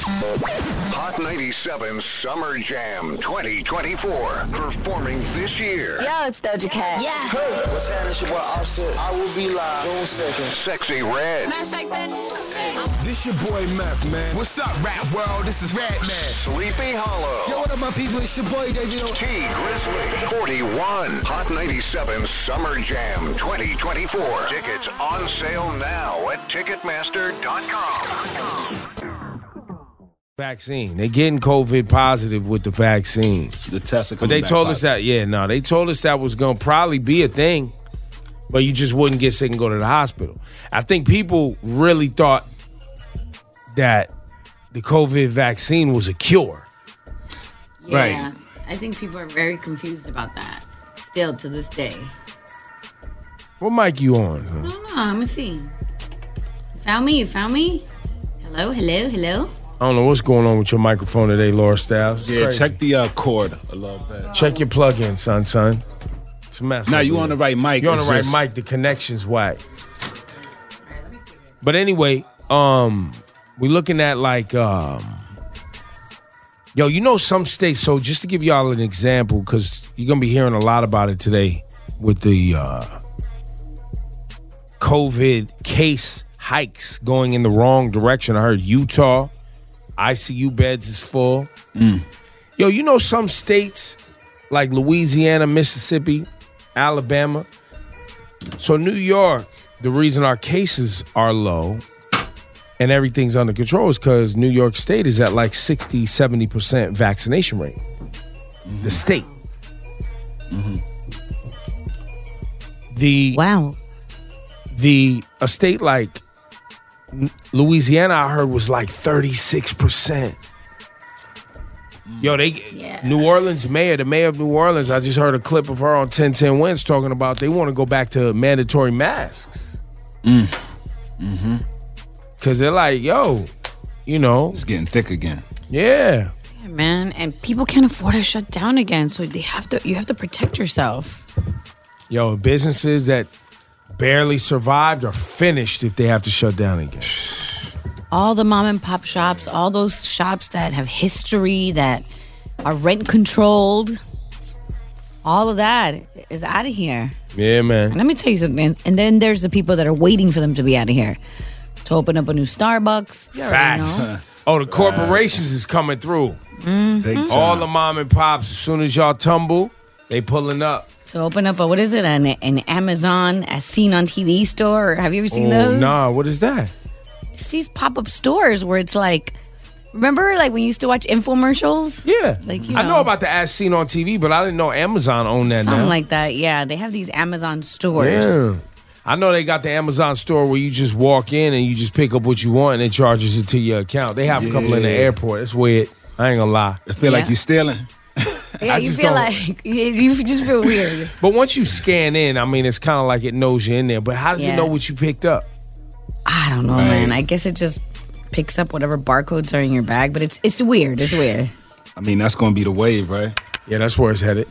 Hot 97 Summer Jam 2024. Performing this year. Yo, it's Doja Cat. Yeah. Hey, what's happening? It's your boy Offset. I will be live June 2nd. Sexy Red. This your boy Meth, man. What's up, rap world? This is Red Man. Sleepy Hollow. Yo, what up, my people? It's your boy David. T Grizzly. 41. Hot 97 Summer Jam 2024. Tickets on sale now at Ticketmaster.com. Vaccine. They're getting COVID positive with the vaccine. The tests are But coming they back told us positive. that, they told us that was going to probably be a thing, but you just wouldn't get sick and go to the hospital. I think people really thought that the COVID vaccine was a cure. Yeah, Right. I think people are very confused about that still to this day. What mic you on? I don't know. Let me see. You found me? Hello? I don't know what's going on with your microphone today, Laura Styles. It's Yeah, crazy. check the cord a little bit. Check your plug-in, son. It's a mess. Now over you here. on the right mic. You're on the It's right just- mic. The connection's whack. But anyway, we're looking at like, some states. So just to give y'all an example, because you're gonna be hearing a lot about it today with the COVID case hikes going in the wrong direction. I heard Utah ICU beds is full. Some states like Louisiana, Mississippi, Alabama. So New York, the reason our cases are low and everything's under control is because New York State is at like 60, 70% vaccination rate. The state. A state like Louisiana, I heard, was like 36%. New Orleans the mayor of New Orleans, I just heard a clip of her on 1010 Wins talking about they want to go back to mandatory masks. Because they're like, It's getting thick again. yeah. Yeah, man. And people can't afford to shut down again, so you have to protect yourself. Businesses that barely survived are finished if they have to shut down again. All the mom and pop shops, all those shops that have history, that are rent controlled, all of that is out of here. Yeah, man. And let me tell you something. And then there's the people that are waiting for them to be out of here to open up a new Starbucks. You already Facts. know. Oh, the corporations is coming through. Big time. All the mom and pops, as soon as y'all tumble, they pulling up. To open up an Amazon as seen on TV store. Have you ever seen those? Nah, what is that? It's these pop-up stores where it's like, remember like when you used to watch infomercials? Yeah. Like, I know about the as seen on TV, but I didn't know Amazon owned that Something now. like that, yeah. They have these Amazon stores. Yeah. I know they got the Amazon store where you just walk in and you just pick up what you want and it charges it to your account. They have a couple in the airport. It's weird. I ain't gonna lie. I feel like Yeah. you're stealing. Yeah, I you just feel don't- like, you just feel weird. But once you scan in, I mean, it's kind of like it knows you're in there. But how does it Yeah. know what you picked up? I don't know, Right. man. I guess it just picks up whatever barcodes are in your bag, but it's weird. It's weird. I mean, that's going to be the wave, right? Yeah, that's where it's headed.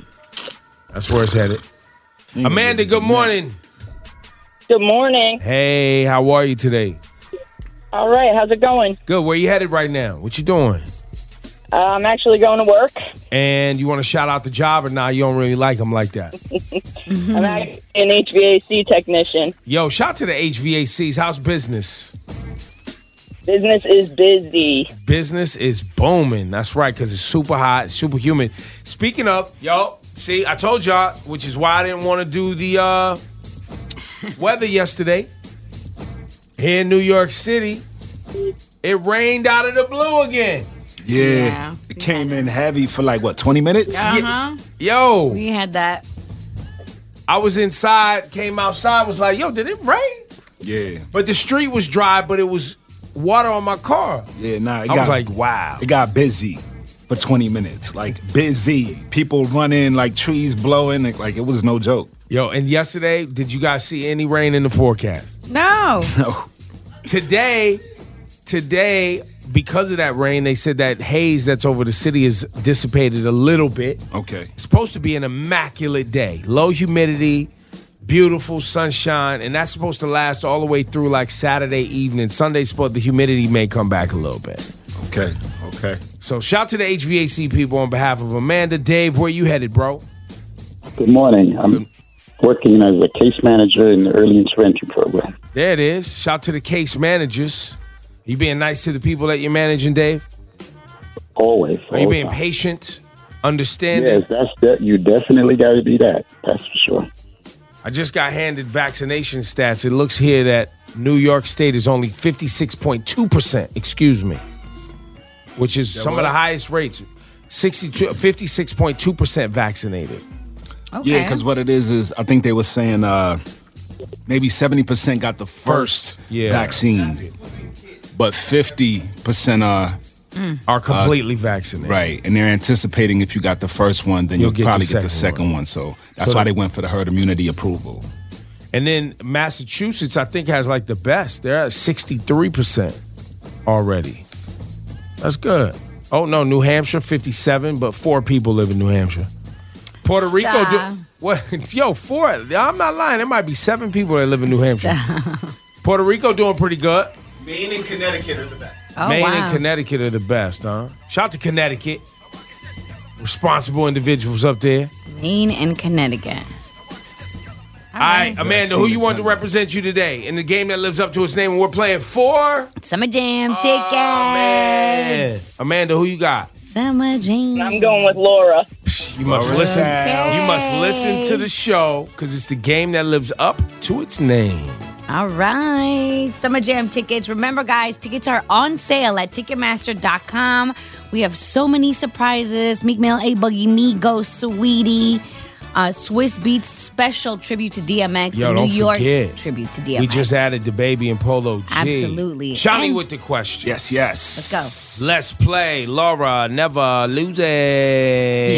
Amanda, good morning. Good morning. Hey, how are you today? All right, how's it going? Good. Where you headed right now? What you doing? I'm actually going to work. And you want to shout out the job or nah, you don't really like them like that? I'm actually an HVAC technician. Yo, shout to the HVACs. How's business? Business is busy. Business is booming. That's right, because it's super hot, super humid. Speaking of, see, I told y'all, which is why I didn't want to do the weather yesterday. Here in New York City, it rained out of the blue again. Yeah. It came in heavy for 20 minutes? Uh-huh. Yo, We had that. I was inside, came outside, was like, yo, did it rain? Yeah. But the street was dry, but it was water on my car. Yeah, nah. I was like, wow. It got busy for 20 minutes. Busy. People running, trees blowing. It was no joke. Yo, and yesterday, did you guys see any rain in the forecast? No. No. Today, because of that rain, they said that haze that's over the city is dissipated a little bit. Okay. It's supposed to be an immaculate day. Low humidity, beautiful sunshine, and that's supposed to last all the way through Saturday evening. Sunday, the humidity may come back a little bit. Okay. So shout to the HVAC people on behalf of Amanda. Dave, where you headed, bro? Good morning. I'm working as a case manager in the early intervention program. There it is. Shout to the case managers. You being nice to the people that you're managing, Dave? Always. Are you being patient, understanding? Yes, you definitely got to be that. That's for sure. I just got handed vaccination stats. It looks here that New York State is only 56.2%, which is some of the highest rates. 56.2% vaccinated. Okay. Yeah, because what it is I think they were saying maybe 70% got the first vaccine, but 50% are completely vaccinated. Right, and they're anticipating if you got the first one, then you'll probably get the second one. So that's why they went for the herd immunity approval. And then Massachusetts, I think, has like the best. They're at 63% already. That's good. Oh, no, New Hampshire, 57, but 4 people live in New Hampshire. Puerto Rico, what? Yo, 4. I'm not lying. There might be 7 people that live in New Hampshire. Puerto Rico doing pretty good. Maine and Connecticut are the best. Oh, Maine wow. and Connecticut are the best, huh? Shout out to Connecticut. Responsible individuals up there. Maine and Connecticut. All right, Amanda, who you want to represent you today in the game that lives up to its name? And we're playing for Summer Jam tickets. man. Amanda, who you got? Summer Jam. I'm going with Laura. You must listen. You must listen to the show because it's the game that lives up to its name. All right. Summer Jam tickets. Remember, guys, tickets are on sale at Ticketmaster.com. We have so many surprises. Meek Mill, A Boogie, Migos, Sweetie, Swiss Beats special tribute to DMX, Yo, the New don't York forget. tribute to DMX. We just added the baby and Polo G. Absolutely. Shiny And- with the question. Yes. Let's go. Let's play. Laura, never lose it.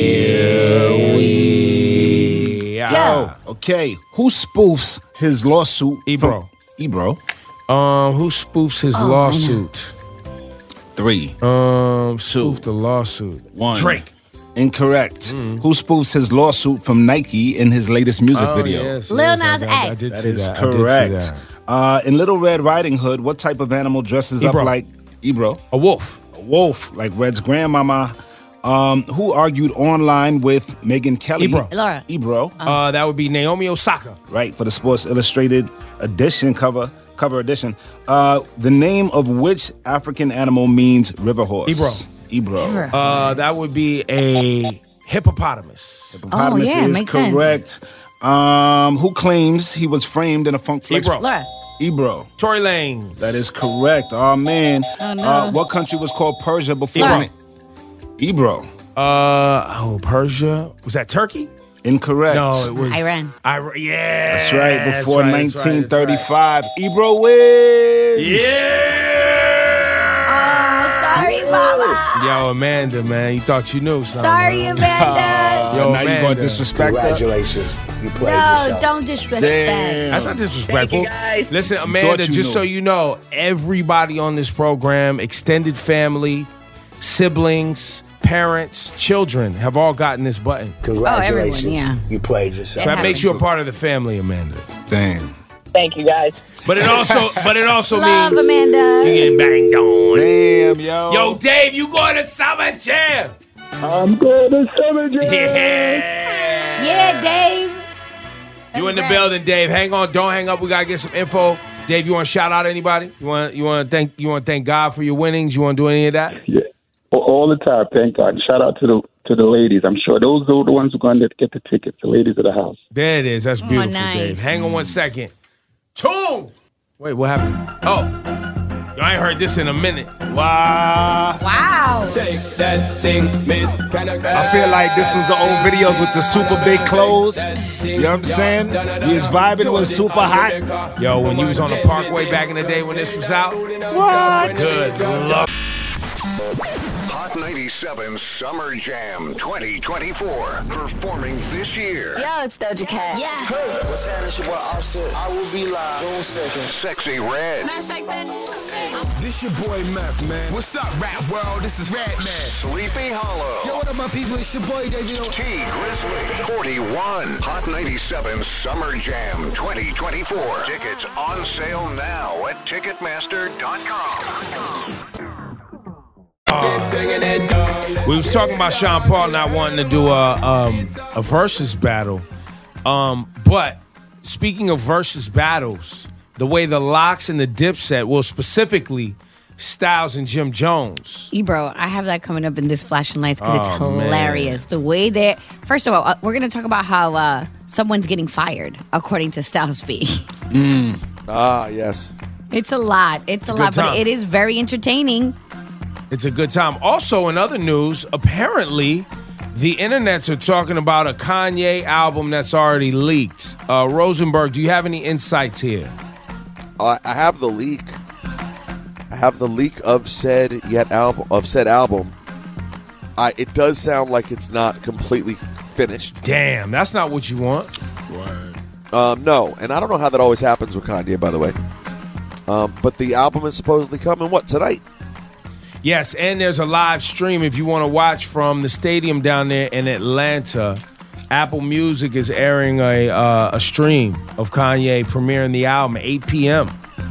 Yo, okay. Who spoofs his lawsuit? Ebro. Ebro. Who spoofs his lawsuit? 3. Spoofed the lawsuit. 1. Drake. Incorrect. Who spoofs his lawsuit from Nike in his latest music video? Yes, Lil Nas I X. did That see is that. I did see correct. that. In Little Red Riding Hood, what type of animal dresses Ebro. up like Ebro? A wolf. A wolf, like Red's grandmama. Who argued online with Megyn Kelly? Ebro. Laura. Ebro. That would be Naomi Osaka. Right, for the Sports Illustrated edition cover edition. The name of which African animal means river horse? Ebro. That would be a hippopotamus. Hippopotamus Oh, yeah, is makes sense. correct. Who claims he was framed in a Funk Flex? Ebro. Laura. Ebro. Tory Lanez. That is correct. Oh man. Oh, no. What country was called Persia before? Ebro. Ebro. Persia. Was that Turkey? Incorrect. No, it was Iran. Yeah. That's right. Before that's right, 1935, Ebro wins. Yeah. Sorry, Mama. Yo, Amanda, man, you thought you knew something. Sorry, huh? Amanda. Yo, Now you Amanda. gonna disrespect her? Congratulations. You played No, yourself. don't disrespect. Damn. That's not disrespectful. Thank you, guys. Listen, Amanda, Thought you just knew. so you know, everybody on this program, extended family, siblings, parents, children, have all gotten this button. Congratulations. everyone, yeah. You played yourself. So that It makes you a part of the family, Amanda. Damn. Thank you, guys. But it also Love, means Amanda. you getting banged on. Damn, yo. Yo, Dave, you going to Summer Jam? I'm going to Summer Jam. Yeah. Yeah, Dave. You in the Congrats. building, Dave. Hang on, don't hang up. We gotta get some info. Dave, you want to shout out anybody? You want to thank God for your winnings? You want to do any of that? Yeah, all the time. Thank God. Shout out to the ladies. I'm sure those are the ones who are going to get the tickets. The ladies of the house. There it is. That's beautiful, nice. Dave. Hang on 1 second. Tune. Wait, what happened? Oh, I ain't heard this in a minute. Wow. Wow. I feel like this was the old videos with the super big clothes. You know what I'm saying? We was vibing. It was super hot. Yo, when you was on the Parkway back in the day when this was out. What? Good luck. Hot 97 Summer Jam 2024. Performing this year. Yo, it's Doja Cat. Yeah. What's happening? It's your boy Offset. I will be live June 2nd. Sexy Red. This your boy Mac, man. What's up, rap world? This is Red Man. Sleepy Hollow. Yo, what up, my people? It's your boy David. T Grizzly 41. Hot 97 Summer Jam 2024. Tickets on sale now at Ticketmaster.com. We was talking about Sean Paul not wanting to do a versus battle. But speaking of versus battles, the way the Locks and the Dipset, well, specifically Styles and Jim Jones. Ebro, I have that coming up in this Flashing Lights because it's hilarious. Man. The way they, first of all, we're going to talk about how someone's getting fired, according to Styles P. Yes. It's a lot. It's a lot, time. but it is very entertaining. It's a good time. Also, in other news, apparently the internets are talking about a Kanye album that's already leaked. Rosenberg, do you have any insights here? I have the leak. I have the leak of said album. It does sound like it's not completely finished. Damn, that's not what you want. No, and I don't know how that always happens with Kanye, by the way. But the album is supposedly coming, tonight? Yes, and there's a live stream if you want to watch from the stadium down there in Atlanta. Apple Music is airing a stream of Kanye premiering the album at 8 p.m.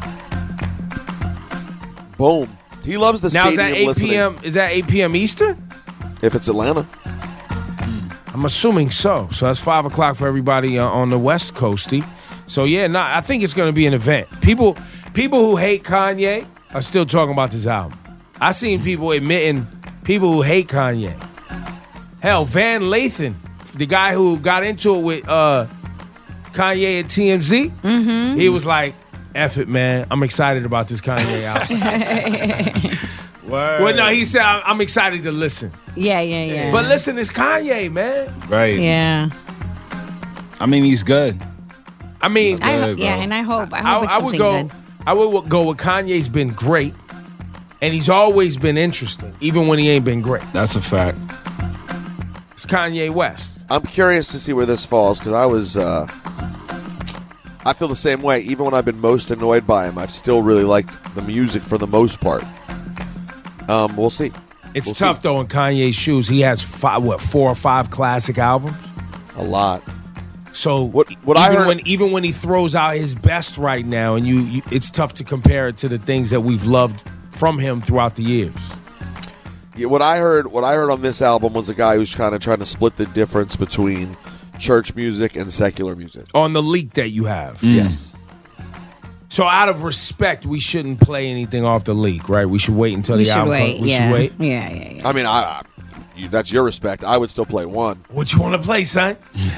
Boom. He loves the now, stadium is that 8 p.m. Is that 8 p.m. Eastern? If it's Atlanta. I'm assuming so. So that's 5 o'clock for everybody on the West Coasty. So yeah, I think it's going to be an event. People who hate Kanye are still talking about this album. I seen people admitting people who hate Kanye. Hell, Van Lathan, the guy who got into it with Kanye at TMZ, he was like, F it, man. I'm excited about this Kanye album. Well, no, he said, I'm excited to listen. Yeah. But listen, it's Kanye, man. Right. Yeah. I mean, he's good. I mean, and I hope it's would something go. good. I would go with Kanye's been great, and he's always been interesting, even when he ain't been great. That's a fact. It's Kanye West. I'm curious to see where this falls because I feel the same way. Even when I've been most annoyed by him, I've still really liked the music for the most part. We'll see. It's tough though in Kanye's shoes. He has 4 or 5 classic albums. A lot. So what I heard, even when he throws out his best right now, and you it's tough to compare it to the things that we've loved from him throughout the years. Yeah, what I heard on this album was a guy who's kind of trying to split the difference between church music and secular music. On the leak that you have. Yes. So out of respect, we shouldn't play anything off the leak, right? We should wait until the album comes. We should wait. Yeah. I mean, that's your respect. I would still play one. What you want to play, son?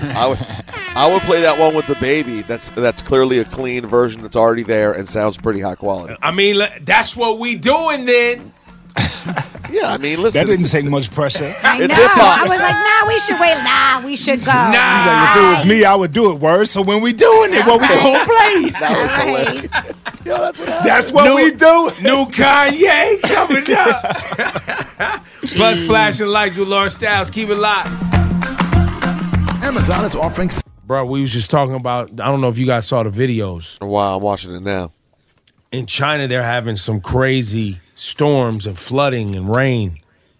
I would play that one with the baby. That's clearly a clean version that's already there and sounds pretty high quality. I mean, that's what we doing then. Yeah, I mean, listen. That didn't take much pressure. I know. I was like, nah, we should wait. Nah, we should go. Nah. He's like, if it was me, I would do it. Word. So when we doing it, what we gonna play? That was hilarious. Yo, that's what we do. New Kanye coming up. Plus flashing lights with Lawrence Styles. Keep it locked. Amazon is offering. Bro, we was just talking about, I don't know if you guys saw the videos. Wow, I'm watching it now. In China, they're having some crazy storms and flooding and rain.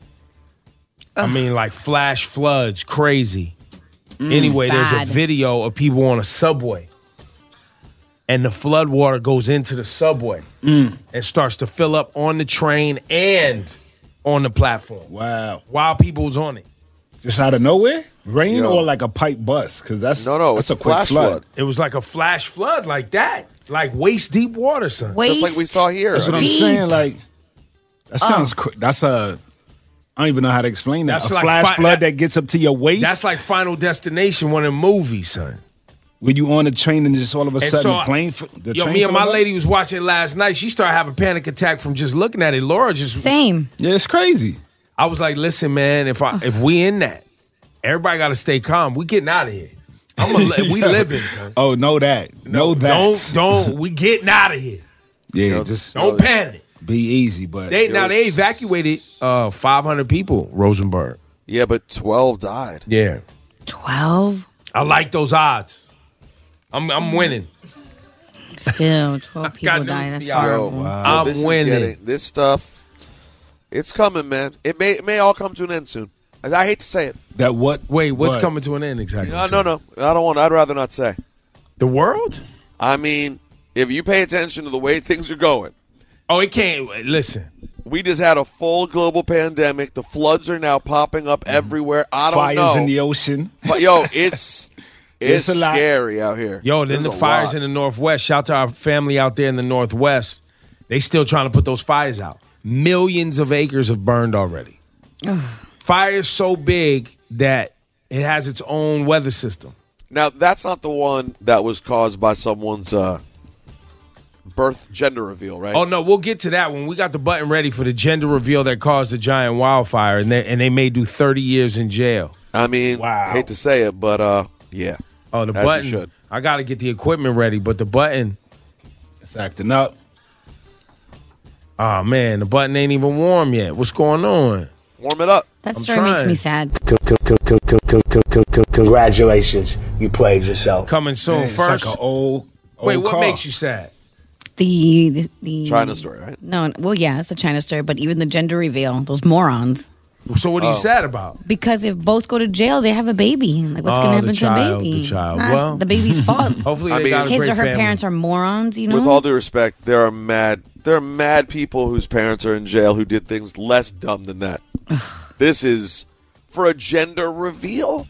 I mean, like flash floods, crazy. Anyway, there's a video of people on a subway. And the flood water goes into the subway and starts to fill up on the train and on the platform. Wow. While people's on it. Just out of nowhere? Rain or like a pipe bust? Because that's it's a quick flood. It was like a flash flood like that. Like waist deep water, son. Just like we saw here. That's what I'm saying. Like, that sounds that's a, I don't even know how to explain that. That's a like flash flood that gets up to your waist? That's like Final Destination, one of the movies, son. When you on a train and just all of a sudden so the plane... me and my lady was watching it last night. She started having a panic attack from just looking at it. Laura just... Same. Yeah, it's crazy. I was like, listen, man, if we in that, everybody got to stay calm. We getting out of here. We living, son. Oh, know that. Know that. Don't. We getting out of here. Yeah, just... Don't panic. Be easy, but... They evacuated 500 people, Rosenberg. Yeah, but 12 died. Yeah. 12? I like those odds. I'm winning. Still, 12 people died. That's horrible. Wow. I'm winning. This stuff, it's coming, man. It may all come to an end soon. I hate to say it. That what? Wait, what's coming to an end exactly? No. I don't want. I'd rather not say. The world? I mean, if you pay attention to the way things are going, Oh, it can't. Listen. We just had a full global pandemic. The floods are now popping up everywhere. I don't know. Fires in the ocean. But, yo, it's It's a lot. scary out here. Yo, then There's the a fires lot. in the Northwest. Shout out to our family out there in the Northwest. They still trying to put those fires out. Millions of acres have burned already. Fire is so big that it has its own weather system. Now, that's not the one that was caused by someone's birth gender reveal, right? Oh, no, we'll get to that when we got the button ready for the gender reveal that caused the giant wildfire, and they may do 30 years in jail. I mean, hate to say it, but yeah. Oh, the As you button. should. I got to get the equipment ready, but the button. It's acting up. Oh, man, the button ain't even warm yet. What's going on? Warm it up. That I'm story makes trying. me sad. Congratulations, you played yourself. Coming soon. Man, it's First, like an old wait, what car. makes you sad? The China story, right? No, well, yeah, it's the China story, but even the gender reveal, those morons. So what are you sad about? Because if both go to jail, they have a baby. Like, what's Oh, going to the happen child, to the baby? the child. It's not Well, the baby's fault. Hopefully I they mean, got a His great or her family. parents are morons, you know? With all due respect, there are mad people whose parents are in jail who did things less dumb than that. This is for a gender reveal.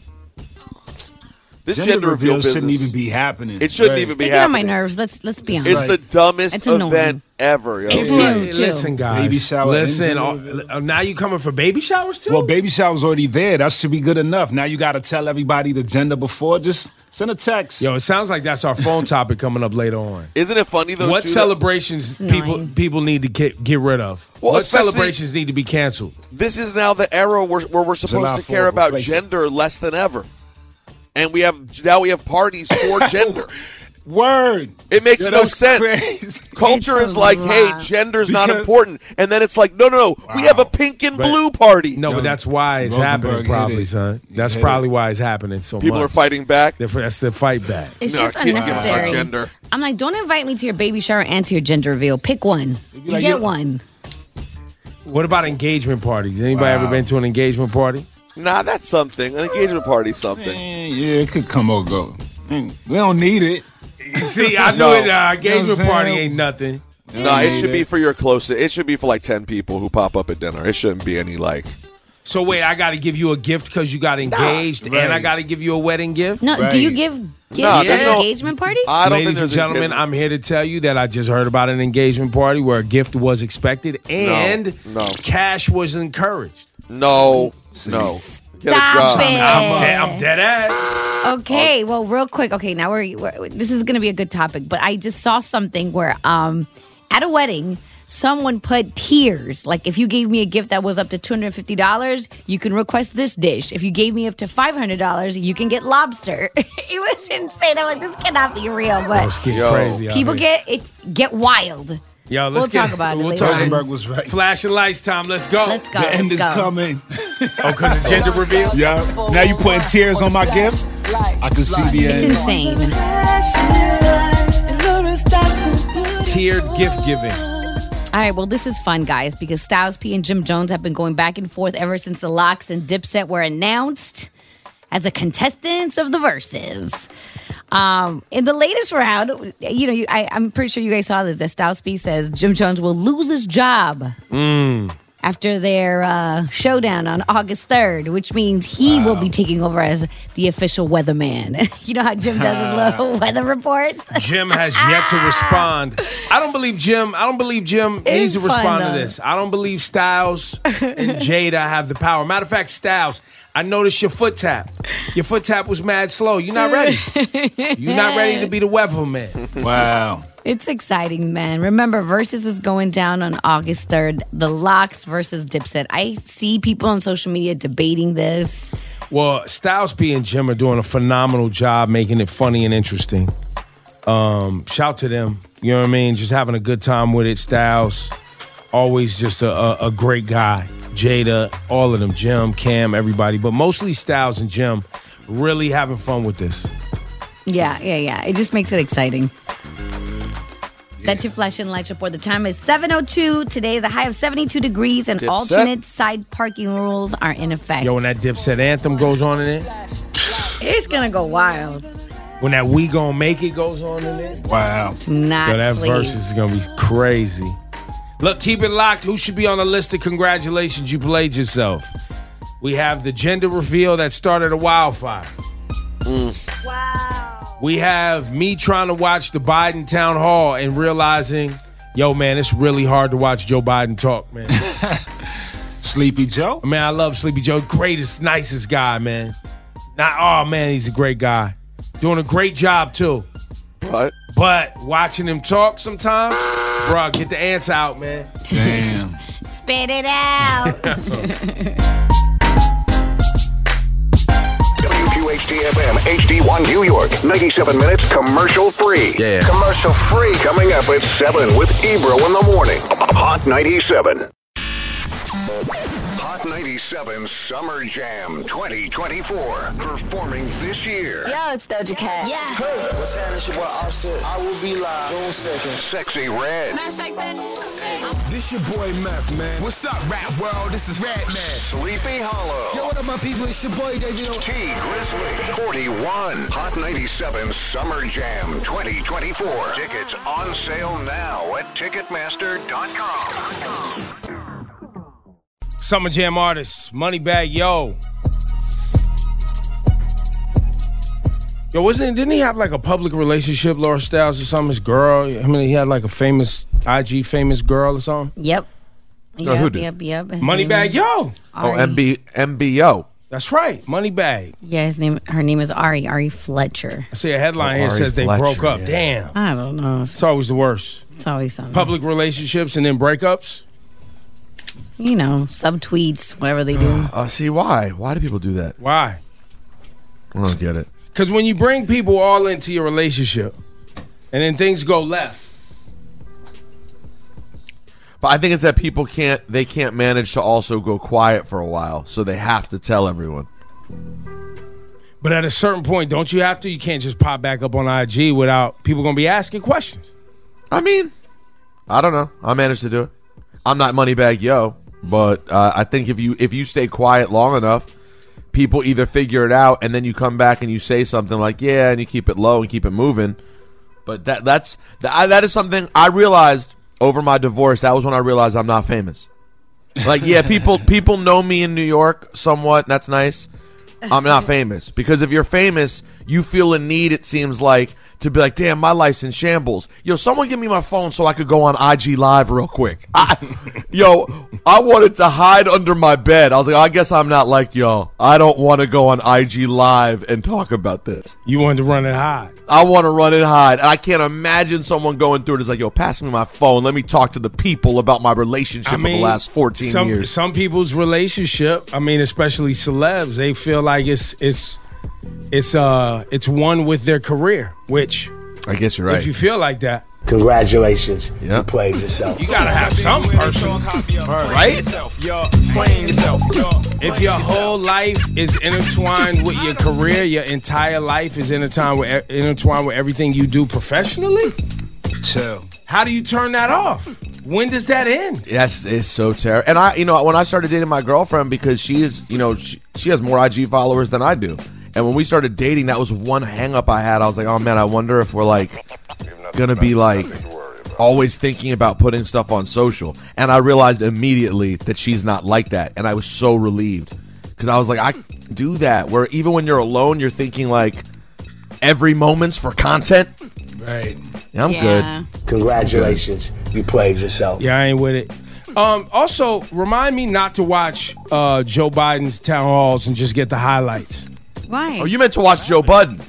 This gender reveal reveals shouldn't business- even be happening. It shouldn't Right. even be They get on my happening. nerves. Let's be honest. It's the dumbest It's annoying. event ever. Yo. It's Hey, annoying, too. listen, guys. Baby shower Listen. engine Now you coming for baby showers too? Well, baby shower's already there. That should be good enough. Now you got to tell everybody the gender before. Just send a text. Yo, it sounds like that's our phone topic coming up later on. Isn't it funny though? What too, that celebrations It's annoying. people need to get rid of? Well, What especially- celebrations need to be canceled? This is now the era where we're supposed lot to for care about replacement. gender less than ever, and we have parties for gender. Word. It makes Yo, no that's sense. crazy. Culture It's is a like, hey, lot. gender's not Because- important, and then it's like, no, we have a pink and But- blue party. No, but that's why it's happening, Rosenberg hit probably, it. son. He That's hit probably it. why it's happening so People much. are fighting back. That's the fight back. It's No, just I can't give us our unnecessary. gender. I'm like, don't invite me to your baby shower and to your gender reveal. Pick one. You like, get you- one. What about engagement parties? Anybody ever been to an engagement party? Nah, that's something. An engagement party is something. Yeah, it could come or go. We don't need it. See, I knew No. it. You know what Engagement I'm party saying? ain't nothing. No, it should be for your closest. It should be for like 10 people who pop up at dinner. It shouldn't be any like. So wait, I got to give you a gift because you got engaged, Right. and I got to give you a wedding gift. No, Right. do you give gifts Nah, at there's no- engagement parties? I don't Ladies think and there's gentlemen, I'm here to tell you that I just heard about an engagement party where a gift was expected and No. cash was encouraged. No. Get a Stop job. it. I'm dead ass. Okay, well, real quick. Okay, now we're this is going to be a good topic, but I just saw something where at a wedding, someone put tiers. Like if you gave me a gift that was up to $250, you can request this dish. If you gave me up to $500, you can get lobster. It was insane. I'm like, this cannot be real, but Let's get Yo. crazy. out people here. get wild. Yo, We'll talk about it We'll later talk on. Rosenberg was right. Flashing lights time. Let's go. Let's go. The end is let's go. coming. Oh, because it's gender reveal. Yeah. Now you putting tears on my gift. I can see the It's end. insane. Tiered gift giving. All right, well, this is fun, guys, because Styles P and Jim Jones have been going back and forth ever since the Lox and Dipset were announced as the contestants of the Verses. In the latest round, I'm pretty sure you guys saw this, that Styles P says Jim Jones will lose his job after their showdown on August 3rd, which means he will be taking over as the official weatherman. You know how Jim does his little weather reports? Jim has yet to respond. I don't believe Jim needs to fun, respond to though. this. I don't believe Styles and Jada have the power. Matter of fact, Styles, I noticed your foot tap. Your foot tap was mad slow. You're not ready. You're not ready to be the weatherman. Wow. It's exciting, man. Remember, Versus is going down on August 3rd. The Lox versus Dipset. I see people on social media debating this. Well, Styles P and Jim are doing a phenomenal job making it funny and interesting. Shout to them. You know what I mean? Just having a good time with it. Styles, always just a great guy. Jada, all of them. Jim, Cam, everybody. But mostly Styles and Jim really having fun with this. Yeah. It just makes it exciting. That's your Flash and Lights report. The time is 7:02. Today is a high of 72 degrees, and Dipset. alternate side parking rules are in effect. Yo, when that Dipset anthem goes on in it, It's going to go wild. when that We Gon' Make It goes on in it, Wow. Do not yo, that sleep. verse is going to be crazy. Look, keep it locked. Who should be on the list of congratulations you played yourself? We have the gender reveal that started a wildfire. Wow. We have me trying to watch the Biden town hall and realizing, yo, man, it's really hard to watch Joe Biden talk, man. Sleepy Joe? Man, I love Sleepy Joe. Greatest, nicest guy, man. Oh, man, he's a great guy. Doing a great job, too. But watching him talk sometimes, bro, get the ants out, man. Damn. Spit it out. WQHD-FM HD1 New York. 97 minutes commercial free. Yeah. Commercial free. Coming up at 7 with Ebro in the morning. Hot 97. Hot 97 Summer Jam 2024. Performing this year. Yo, it's Doja Cat. Yeah. Hey, what's happening? It's your boy Offset. I will be live June 2nd. Sexy Red. This your boy Meth, man. What's up, rap world? This is Red Man. Sleepy Hollow. Yo, what up, my people? It's your boy David. T Grizzly. 41. Hot 97 Summer Jam 2024. Tickets on sale now at Ticketmaster.com. Summer Jam artists, Moneybagg Yo. Yo, didn't he have like a public relationship, Laura Styles or something? His girl, I mean, he had like a famous IG girl or something. Yep. who did? Yep. Moneybagg Yo. MBYO. That's right, Moneybagg. Yeah, her name is Ari Fletcher. I see a headline here says they broke up. Yeah. Damn. I don't know. It's always the worst. It's always something. Public relationships and then breakups. You know, subtweets, whatever they do. See, why? Why do people do that? Why? I don't get it. Because when you bring people all into your relationship and then things go left. But I think it's that people can't manage to also go quiet for a while, so they have to tell everyone. But at a certain point, don't you have to? You can't just pop back up on IG without people going to be asking questions. I mean, I don't know. I managed to do it. I'm not Moneybagg Yo, but I think if you stay quiet long enough, people either figure it out and then you come back and you say something like, yeah, and you keep it low and keep it moving. But that is something I realized over my divorce. That was when I realized I'm not famous. Like, yeah, people know me in New York somewhat, and that's nice. I'm not famous. Because if you're famous, you feel a need, it seems like, to be like, damn, my life's in shambles. Yo, someone give me my phone so I could go on IG Live real quick. I wanted to hide under my bed. I was like, I guess I'm not like y'all. I don't want to go on IG Live and talk about this. You wanted to run and hide. I want to run and hide. And I can't imagine someone going through it. It's like, yo, pass me my phone. Let me talk to the people about my relationship for the last 14 years. Some people's relationship, I mean, especially celebs, they feel like it's one with their career, which I guess you're right. If you feel like that, congratulations, you played yourself. You gotta have some person, right? If your whole life is intertwined with your career, your entire life is intertwined with everything you do professionally. Chill. How do you turn that off? When does that end? Yes, it's so terrible. And when I started dating my girlfriend, because she is, she has more IG followers than I do. And when we started dating, that was one hang up I had. I was like, oh man, I wonder if we're like gonna be like always thinking about putting stuff on social. And I realized immediately that she's not like that. And I was so relieved, because I was like, I do that, where even when you're alone, you're thinking like every moment's for content. Right. Yeah, I'm good. Congratulations, you played yourself. Yeah, I ain't with it. Also, remind me not to watch Joe Biden's town halls and just get the highlights. Why? Oh, you meant to watch Joe Budden.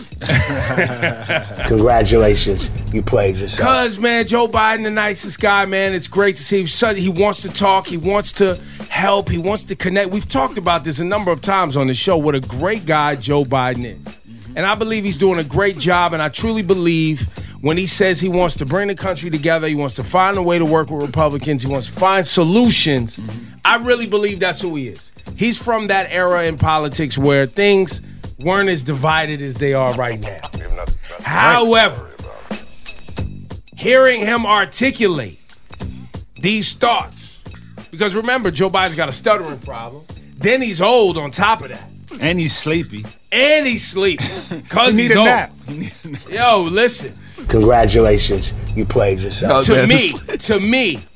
Congratulations, you played yourself. Because, man, Joe Biden, the nicest guy, man. It's great to see him. He wants to talk. He wants to help. He wants to connect. We've talked about this a number of times on the show, what a great guy Joe Biden is. And I believe he's doing a great job, and I truly believe when he says he wants to bring the country together, he wants to find a way to work with Republicans, he wants to find solutions, I really believe that's who he is. He's from that era in politics where things weren't as divided as they are right now. However, hearing him articulate these thoughts, because remember, Joe Biden's got a stuttering problem, then he's old on top of that. And he's sleepy. And he's sleepy. Because he he's need a old. nap. Yo, listen. Congratulations, you played yourself. To me,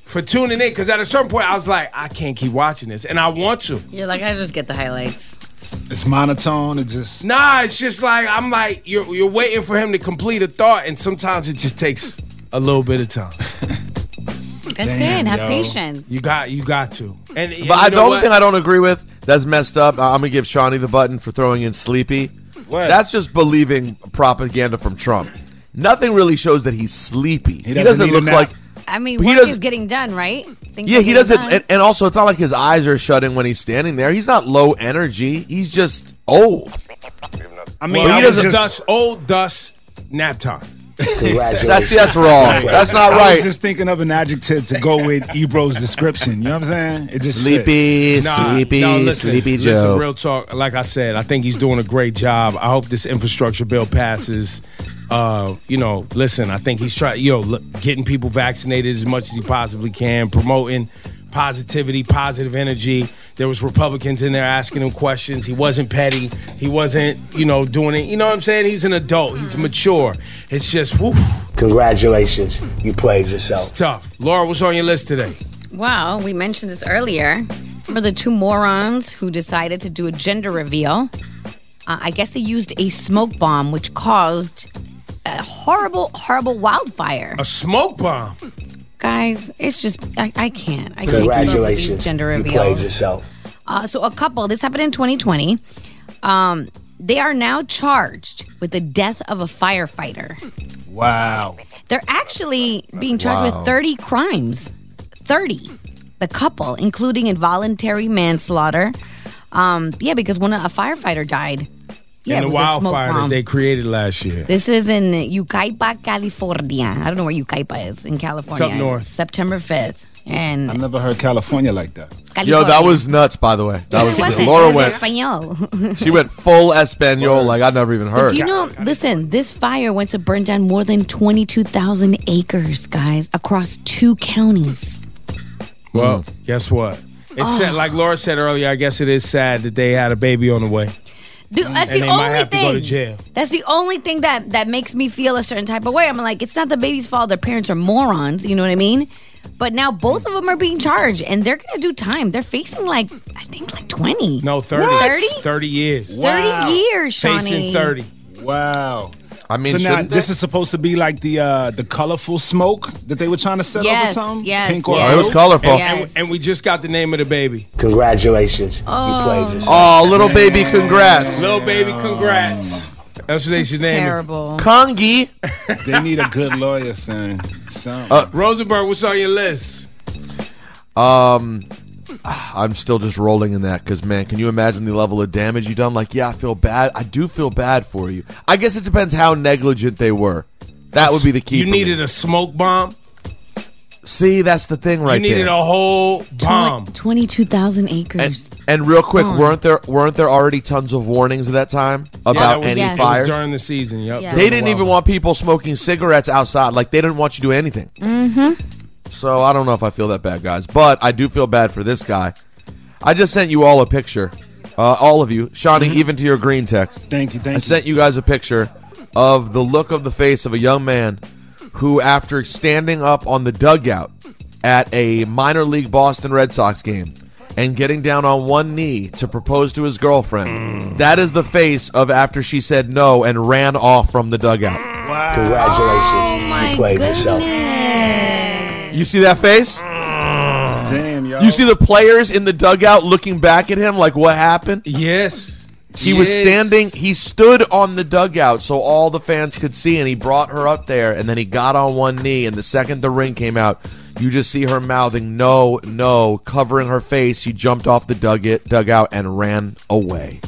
for tuning in, because at a certain point I was like, I can't keep watching this, and I want to. You're like, I just get the highlights. It's monotone. It just it's just like I'm like you're waiting for him to complete a thought, and sometimes it just takes a little bit of time. That's it. Have patience. You got to. And But the only thing I don't agree with that's messed up. I'm gonna give Shawnee the button for throwing in Sleepy. What? That's just believing propaganda from Trump. Nothing really shows that he's sleepy. He doesn't look like. I mean, work is getting done, right? He doesn't. And also, it's not like his eyes are shutting when he's standing there. He's not low energy. He's just old. I mean, he doesn't old dust nap time. That's wrong. That's not right. I was just thinking of an adjective to go with Ebro's description. You know what I'm saying? It just sleepy, sleepy Joe. Listen, real talk. Like I said, I think he's doing a great job. I hope this infrastructure bill passes. Listen, I think he's trying, getting people vaccinated as much as he possibly can, promoting positivity, positive energy. There was Republicans in there asking him questions. He wasn't petty. He wasn't, doing it. You know what I'm saying? He's an adult. He's mature. It's just, woof. Congratulations. You played yourself. It's tough. Laura, what's on your list today? Well, we mentioned this earlier. Remember the two morons who decided to do a gender reveal? I guess they used a smoke bomb, which caused a horrible, horrible wildfire. A smoke bomb? Guys, it's just, I can't. I Congratulations. Can't keep up with these gender reveals. You played yourself. So a couple, this happened in 2020. They are now charged with the death of a firefighter. Wow. They're actually being charged with 30 crimes. 30. The couple, including involuntary manslaughter. Because a firefighter died. In the wildfire that they created last year. This is in Yucaipa, California. I don't know where Yucaipa is in California. It's up north. September 5th. And I never heard California like that. Yo, that was nuts, by the way. Laura went. She went full Espanol, like I never even heard. Do you know, listen, this fire went to burn down more than 22,000 acres, guys, across 2 counties. Well, guess what? It's sad, like Laura said earlier, I guess it is sad that they had a baby on the way. Dude, that's and the they only might have thing. to go to jail. That's the only thing that makes me feel a certain type of way. I'm like, it's not the baby's fault. Their parents are morons. You know what I mean? But now both of them are being charged, and they're going to do time. They're facing, I think 20. No, 30. What? 30? 30 years. 30 years, Shawnee. Facing 30. Wow. I mean, so now this is supposed to be like the colorful smoke that they were trying to set up or something? Yes, Pink or it was colorful. And we just got the name of the baby. Congratulations. You played yourself. Oh, little baby, congrats. Little baby, congrats. That's what they should name terrible. it. Kongi. They need a good lawyer saying something. Rosenberg, what's on your list? I'm still just rolling in that because, man, can you imagine the level of damage you done? Like, yeah, I feel bad. I do feel bad for you. I guess it depends how negligent they were. That would be the key. You needed a smoke bomb? See, that's the thing right there. You needed a whole bomb. 22,000 acres. And real quick, weren't there already tons of warnings at that time about any fires? It was during the season, yep. Yeah. They didn't even want people smoking cigarettes outside. Like, they didn't want you to do anything. Mm-hmm. So I don't know if I feel that bad, guys. But I do feel bad for this guy. I just sent you all a picture. All of you. Shawnee, even to your green text. Thank you. I sent you guys a picture of the look of the face of a young man who, after standing up on the dugout at a minor league Boston Red Sox game and getting down on one knee to propose to his girlfriend, that is the face of after she said no and ran off from the dugout. Wow. Congratulations. You played yourself. You see that face? Damn, yo. You see the players in the dugout looking back at him like, what happened? Yes. He was standing, he stood on the dugout so all the fans could see, and he brought her up there, and then he got on one knee, and the second the ring came out, you just see her mouthing, no, no, covering her face. She jumped off the dugout and ran away.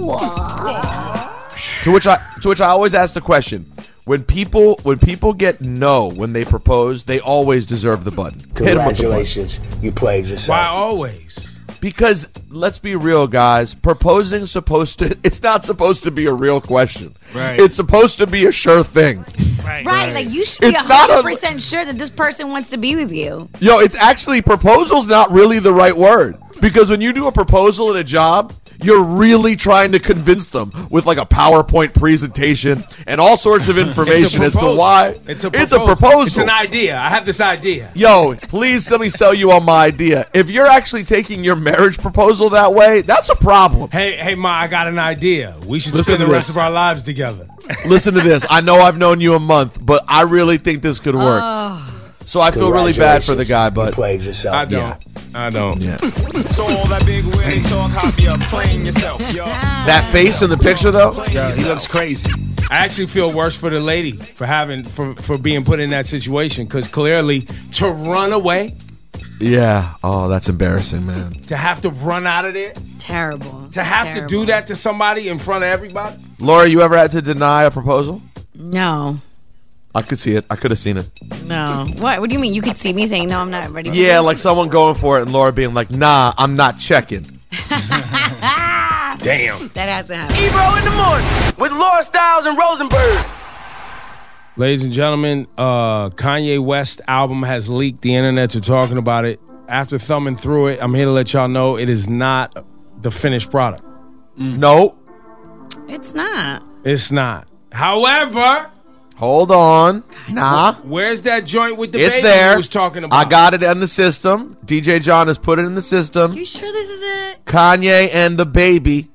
To which I always ask the question, when people get no when they propose, they always deserve the button. Congratulations, you played yourself. Why always? Because let's be real, guys. Proposing's it's not supposed to be a real question. Right. It's supposed to be a sure thing. Right. Like you should be 100% sure that this person wants to be with you. Yo, it's actually proposal's not really the right word. Because when you do a proposal at a job, you're really trying to convince them with like a PowerPoint presentation and all sorts of information as to why. It's a proposal. It's an idea. I have this idea. Yo, please let me sell you on my idea. If you're actually taking your marriage proposal that way, that's a problem. Hey, Ma, I got an idea. We should spend the rest of our lives together. Listen to this. I know I've known you a month, but I really think this could work. So I feel really bad for the guy, but you played yourself. I don't. Yeah. I don't. Yeah. So all that big winning talk, hop you up playing yourself, yo. That face in the picture, though? Yeah, he looks crazy. I actually feel worse for the lady for being put in that situation, because clearly to run away. Yeah. Oh, that's embarrassing, man. To have to run out of there. Terrible. To have to do that to somebody in front of everybody. Laura, you ever had to deny a proposal? No. I could see it. I could have seen it. No. What do you mean? You could see me saying, no, I'm not ready for Yeah, this? like someone going for it and Laura being like, nah, I'm not checking. Damn. That hasn't happened. Ebro in the morning with Laura Styles and Rosenberg. Ladies and gentlemen, Kanye West album has leaked. The internets are talking about it. After thumbing through it, I'm here to let y'all know it is not the finished product. No. It's not. It's not. However... Hold on. Nah. Where's that joint with the It's baby there. you was talking about? I got it in the system. DJ John has put it in the system. You sure this is it? Kanye and the baby.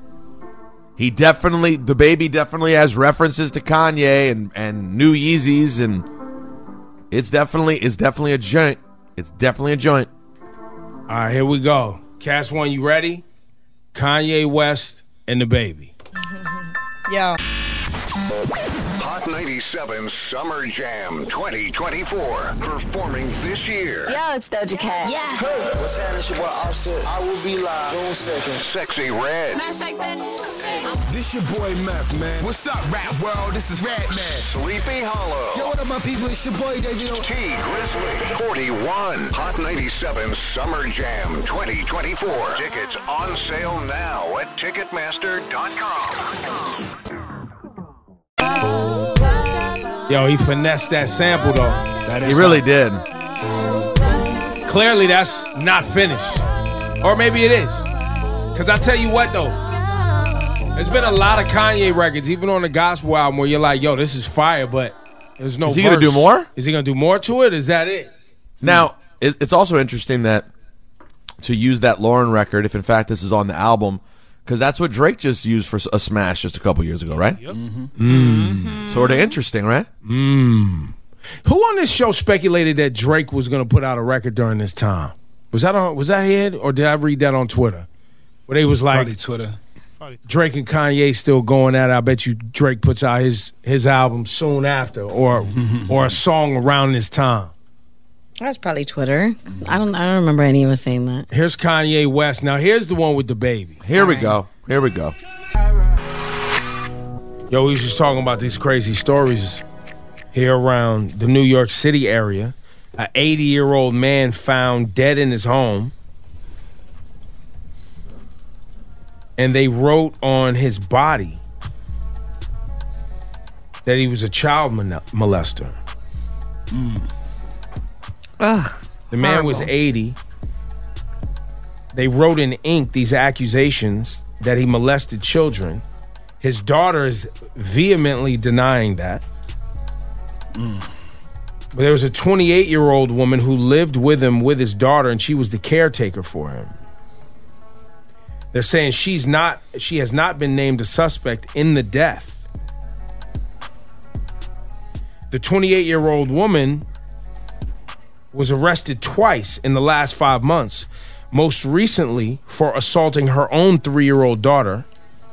The baby definitely has references to Kanye and New Yeezys, and it's definitely a joint. It's definitely a joint. All right, here we go. Cast One, you ready? Kanye West and the baby. Yo. Hot 97 Summer Jam 2024. Performing this year. Yo, it's Doja Cat. Yeah. Hey, what's happening? It's your boy Offset. I will be live June 2nd. Sexy Red. This your boy Mac, man. What's up, rap world? This is Red Man. Sleepy Hollow. Yo, what up, my people? It's your boy David. T Grizzly. 41. Hot 97 Summer Jam 2024. Tickets on sale now at Ticketmaster.com. Yo, he finessed that sample, though. He really did. Clearly, that's not finished. Or maybe it is. Because I tell you what, though. There's been a lot of Kanye records, even on the gospel album, where you're like, yo, this is fire, but there's no verse. Is he going to do more? Is he going to do more to it? Is that it? Now, it's also interesting that to use that Lauren record, if in fact this is on the album, because that's what Drake just used for a smash just a couple years ago, right? Yep. Sort of interesting, right? Who on this show speculated that Drake was going to put out a record during this time? Was that here, or did I read that on Twitter? Where they was like, Probably Twitter. Drake and Kanye still going at it. I bet you Drake puts out his album soon after, or a song around this time. That's probably Twitter. I don't remember any of us saying that. Here's Kanye West. Now here's the one with the baby. Here we go. Yo, we was just talking about these crazy stories here around the New York City area. An 80-year-old man found dead in his home. And they wrote on his body that he was a child molester. Ugh, the man horrible. was 80. They wrote in ink these accusations that he molested children. His daughter is vehemently denying that. But there was a 28-year-old woman who lived with him with his daughter, and she was the caretaker for him. They're saying she has not been named a suspect in the death. The 28-year-old woman was arrested twice in the last 5 months, most recently for assaulting her own 3-year-old daughter.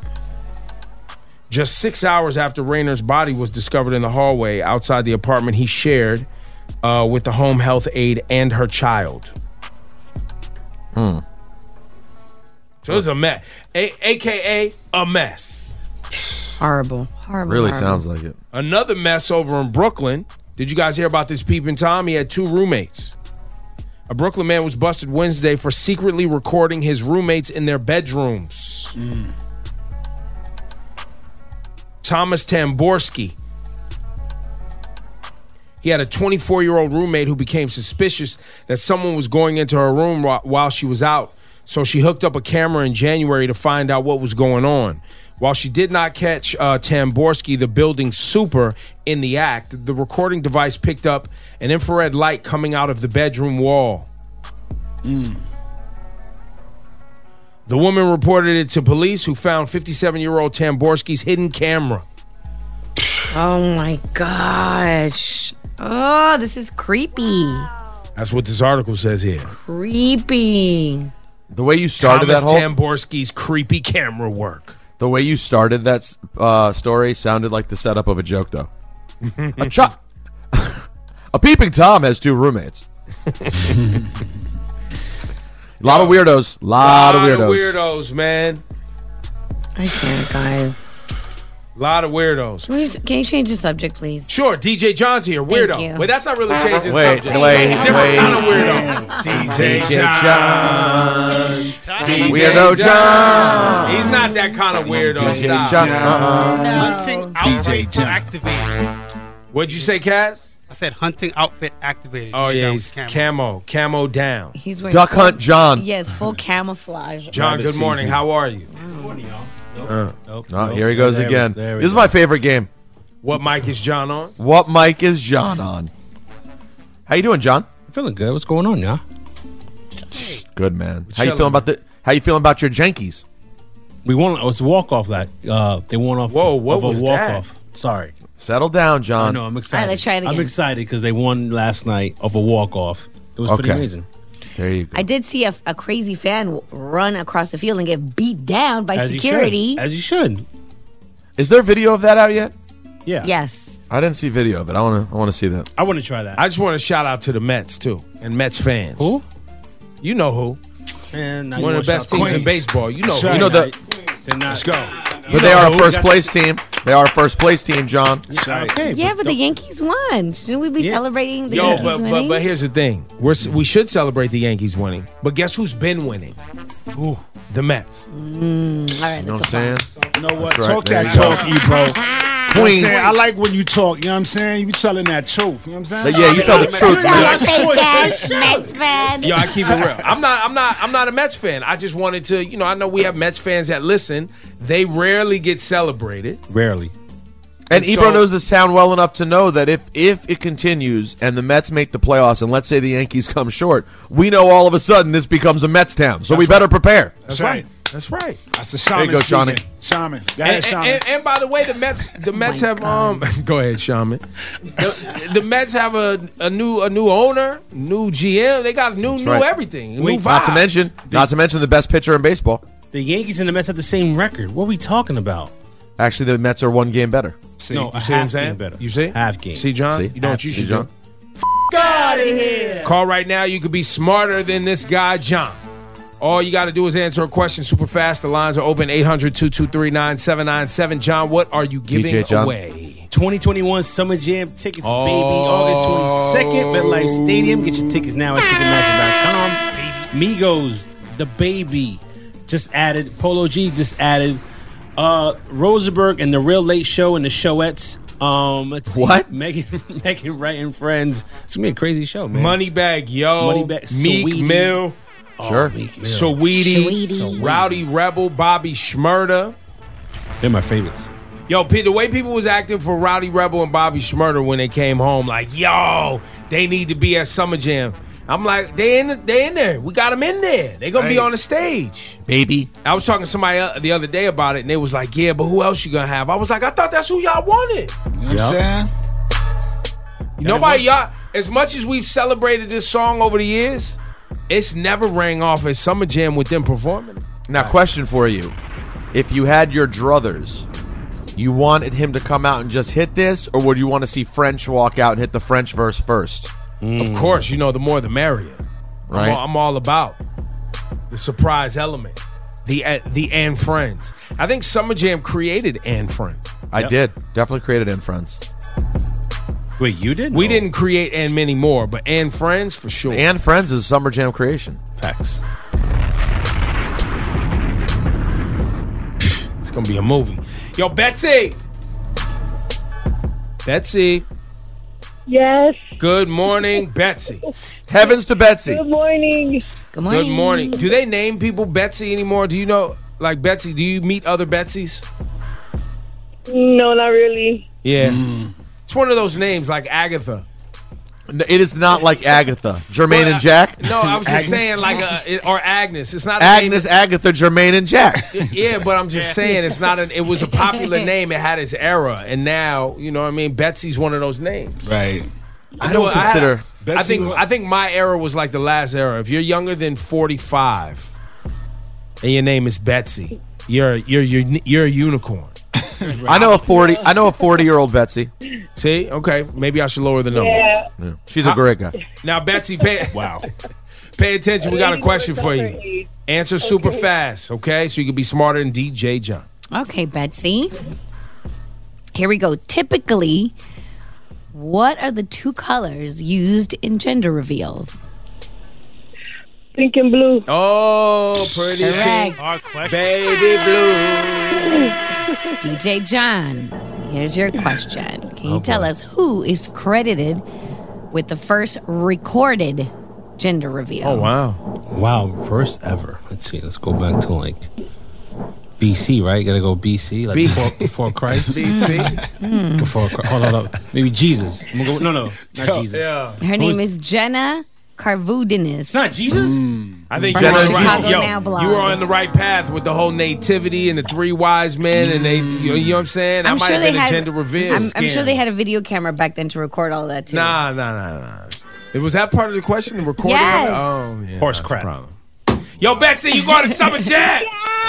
Just 6 hours after Rayner's body was discovered in the hallway outside the apartment he shared with the home health aide and her child. So it was a mess, a.k.a. a mess. Horrible. Really sounds like it. Another mess over in Brooklyn. Did you guys hear about this peeping Tom? He had 2 roommates. A Brooklyn man was busted Wednesday for secretly recording his roommates in their bedrooms. Thomas Tamborski. He had a 24-year-old roommate who became suspicious that someone was going into her room while she was out. So she hooked up a camera in January to find out what was going on. While she did not catch Tamborski, the building super, in the act, the recording device picked up an infrared light coming out of the bedroom wall. The woman reported it to police, who found 57-year-old Tamborski's hidden camera. Oh, my gosh. Oh, this is creepy. That's what this article says here. Creepy. The way you started Thomas that whole Tamborski's creepy camera work. The way you started that story sounded like the setup of a joke, though. A peeping Tom has 2 roommates. A lot of weirdos. Lot of weirdos, man. I can't, guys. A lot of weirdos. Can you change the subject, please? Sure, DJ John's here. Weirdo. Thank you. Wait, that's not really changing the subject. Different kind of weirdo. DJ John. Weirdo John. He's not that kind of weirdo. DJ Stop. Hunting outfit activated. What'd you say, Cass? I said hunting outfit activated. Oh, yeah, he's camo down. He's wearing Duck Hunt John. Yes, full camouflage. John, good morning. How are you? Good morning, y'all. Here he goes again. This is my favorite game. What mic is John on? What mic is John on? How you doing, John? I'm feeling good. What's going on, y'all? Good, man. How you feeling about your Yankees? We won. It was a walk-off. They won off. Whoa, what was walk-off. Sorry. Settle down, John. I know. I'm excited. All right, let's try it again. I'm excited because they won last night off a walk-off. It was pretty amazing. There you go. I did see a crazy fan run across the field and get beat down by security. As you should. Is there video of that out yet? Yeah. Yes. I didn't see video of it. I want to see that. I want to try that. I just want to shout out to the Mets, too, and Mets fans. Who? You know who. Man, one of the best teams in baseball. You know who. You know the. Let's go. But they are a first place team. They are a first place team, John. Okay, yeah, but the Yankees won. Shouldn't we be celebrating the Yankees winning? But here's the thing. We should celebrate the Yankees winning. But guess who's been winning? Ooh, the Mets. All right, You know what I'm saying? You know what? That's Talk right. that There you talk, Ebro. You know what I'm Queen. saying? I like when you talk. You know what I'm saying? You be telling that truth. You know what I'm saying? Yeah, you tell the truth, man. Mets fan. Yo, I keep it real. I'm not a Mets fan. I just wanted to, I know we have Mets fans that listen. They rarely get celebrated. Rarely. And And Ebro so- knows this town well enough to know that if it continues and the Mets make the playoffs and let's say the Yankees come short, we know all of a sudden this becomes a Mets town. So we better prepare. That's right. That's right. That's the shaman There you go, Shaman. speaking. Shaman. Go ahead, Shaman. And by the way, the Mets have go ahead, Shaman. The Mets have a new owner, new GM. They got new right. everything. New vibe. Not to mention the best pitcher in baseball. The Yankees and the Mets have the same record. What are we talking about? Actually, the Mets are 1 game better. No, You a see what I'm half saying? game better. You see? Half game. See, John? See? You know what you See, should John? do? Out of here. Call right now. You could be smarter than this guy, John. All you got to do is answer a question super fast. The lines are open, 800-223-9797. John, what are you giving DJ John. away? 2021 Summer Jam tickets, baby. August 22nd, MetLife Stadium. Get your tickets now at Ticketmaster.com. Migos, The Baby, just added. Polo G just added. Rosenberg and The Real Late Show and the Showettes. Let's see. What? Megan Wright and Friends. It's gonna be a crazy show, man. Moneybag Yo, Moneybag, Meek Saweetie. Mill, Sure. Meek Mill. Saweetie, Rowdy Rebel, Bobby Shmurda. They're my favorites. Yo, the way people was acting for Rowdy Rebel and Bobby Shmurda when they came home, like, yo, they need to be at Summer Jam. I'm like, they in there. We got them in there. They gonna be on the stage. Baby. I was talking to somebody the other day about it, and they was like, yeah, but who else you gonna have? I was like, I thought that's who y'all wanted. You know what I'm saying? Nobody, y'all, as much as we've celebrated this song over the years, it's never rang off at Summer Jam with them performing. Now, question for you. If you had your druthers, you wanted him to come out and just hit this, or would you want to see French walk out and hit the French verse first? Of course, the more the merrier. Right. I'm all about the surprise element, the and Friends. I think Summer Jam created and Friends. I did. Definitely created in Friends. Wait, you did? We didn't create and many more, but and Friends for sure. And Friends is a Summer Jam creation. Facts. It's gonna be a movie. Yo, Betsy. Betsy. Yes. Good morning, Betsy. Heavens to Betsy. Good morning. Good morning. Good morning. Do they name people Betsy anymore? Do you know, like Betsy, do you meet other Betsies? No, not really. Yeah. It's one of those names like Agatha. It is not like Agatha. Jermaine and Jack? No, I was just saying or Agnes. It's not Agnes, Agatha, Jermaine, and Jack. Yeah, but I'm just saying it's not it was a popular name. It had its era. And now, you know what I mean? Betsy's one of those names. Right. I don't consider... I think my era was like the last era. If you're younger than 45 and your name is Betsy, you're a unicorn. I know a 40-year-old Betsy. See? Okay. Maybe I should lower the number. Yeah. She's a great guy. Now, Betsy, pay attention. We got a question for you. Answer super fast, okay? So you can be smarter than DJ John. Okay, Betsy. Here we go. Typically, what are the 2 colors used in gender reveals? Pink and blue. Oh, pretty Correct. pink. Baby blue. DJ John, here's your question. Can you tell us who is credited with the first recorded gender reveal? Oh, wow. Wow, first ever. Let's see. Let's go back to like BC, right? Gotta go BC, like before Christ. BC. Before Christ. Hold on. Maybe Jesus. I'm gonna go, no, not Jesus. Yeah. Her name is Jenna Carvudinis. It's not Jesus? I think From you're the on the Chicago right. Now blog. You were on the right path with the whole nativity and the 3 wise men, and they, you know what I'm saying? That might have been a gender reveal. I'm sure they had a video camera back then to record all that too. Nah. Was that part of the question? The recording? Yes. Of it? Oh, yeah. Horse that's crap. a problem. Yo, Betsy, you going to Summer Jam?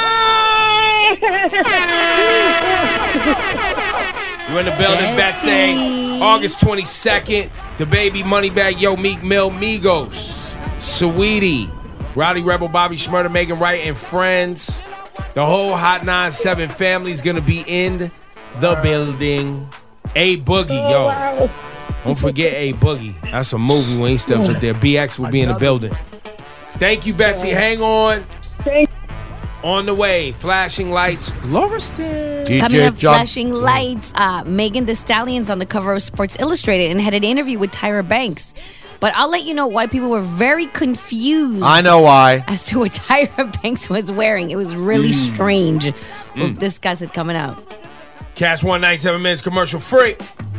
You in the building, Betsy. August 22nd. The baby Moneybag Yo, Meek Mill, Migos, Saweetie, Rowdy Rebel, Bobby Shmurda, Megan Wright, and friends. The whole Hot 97 family is going to be in the building. A Boogie, yo. Don't forget A Boogie. That's a movie when he steps up there. BX will be in the building. Thank you, Betsy. Hang on. On the way, Flashing Lights, Lauriston. Coming up, Flashing Lights, Megan Thee Stallion's on the cover of Sports Illustrated and had an interview with Tyra Banks. But I'll let you know why people were very confused. I know why. As to what Tyra Banks was wearing. It was really strange. We'll discuss it coming up. Cash 197 minutes commercial free.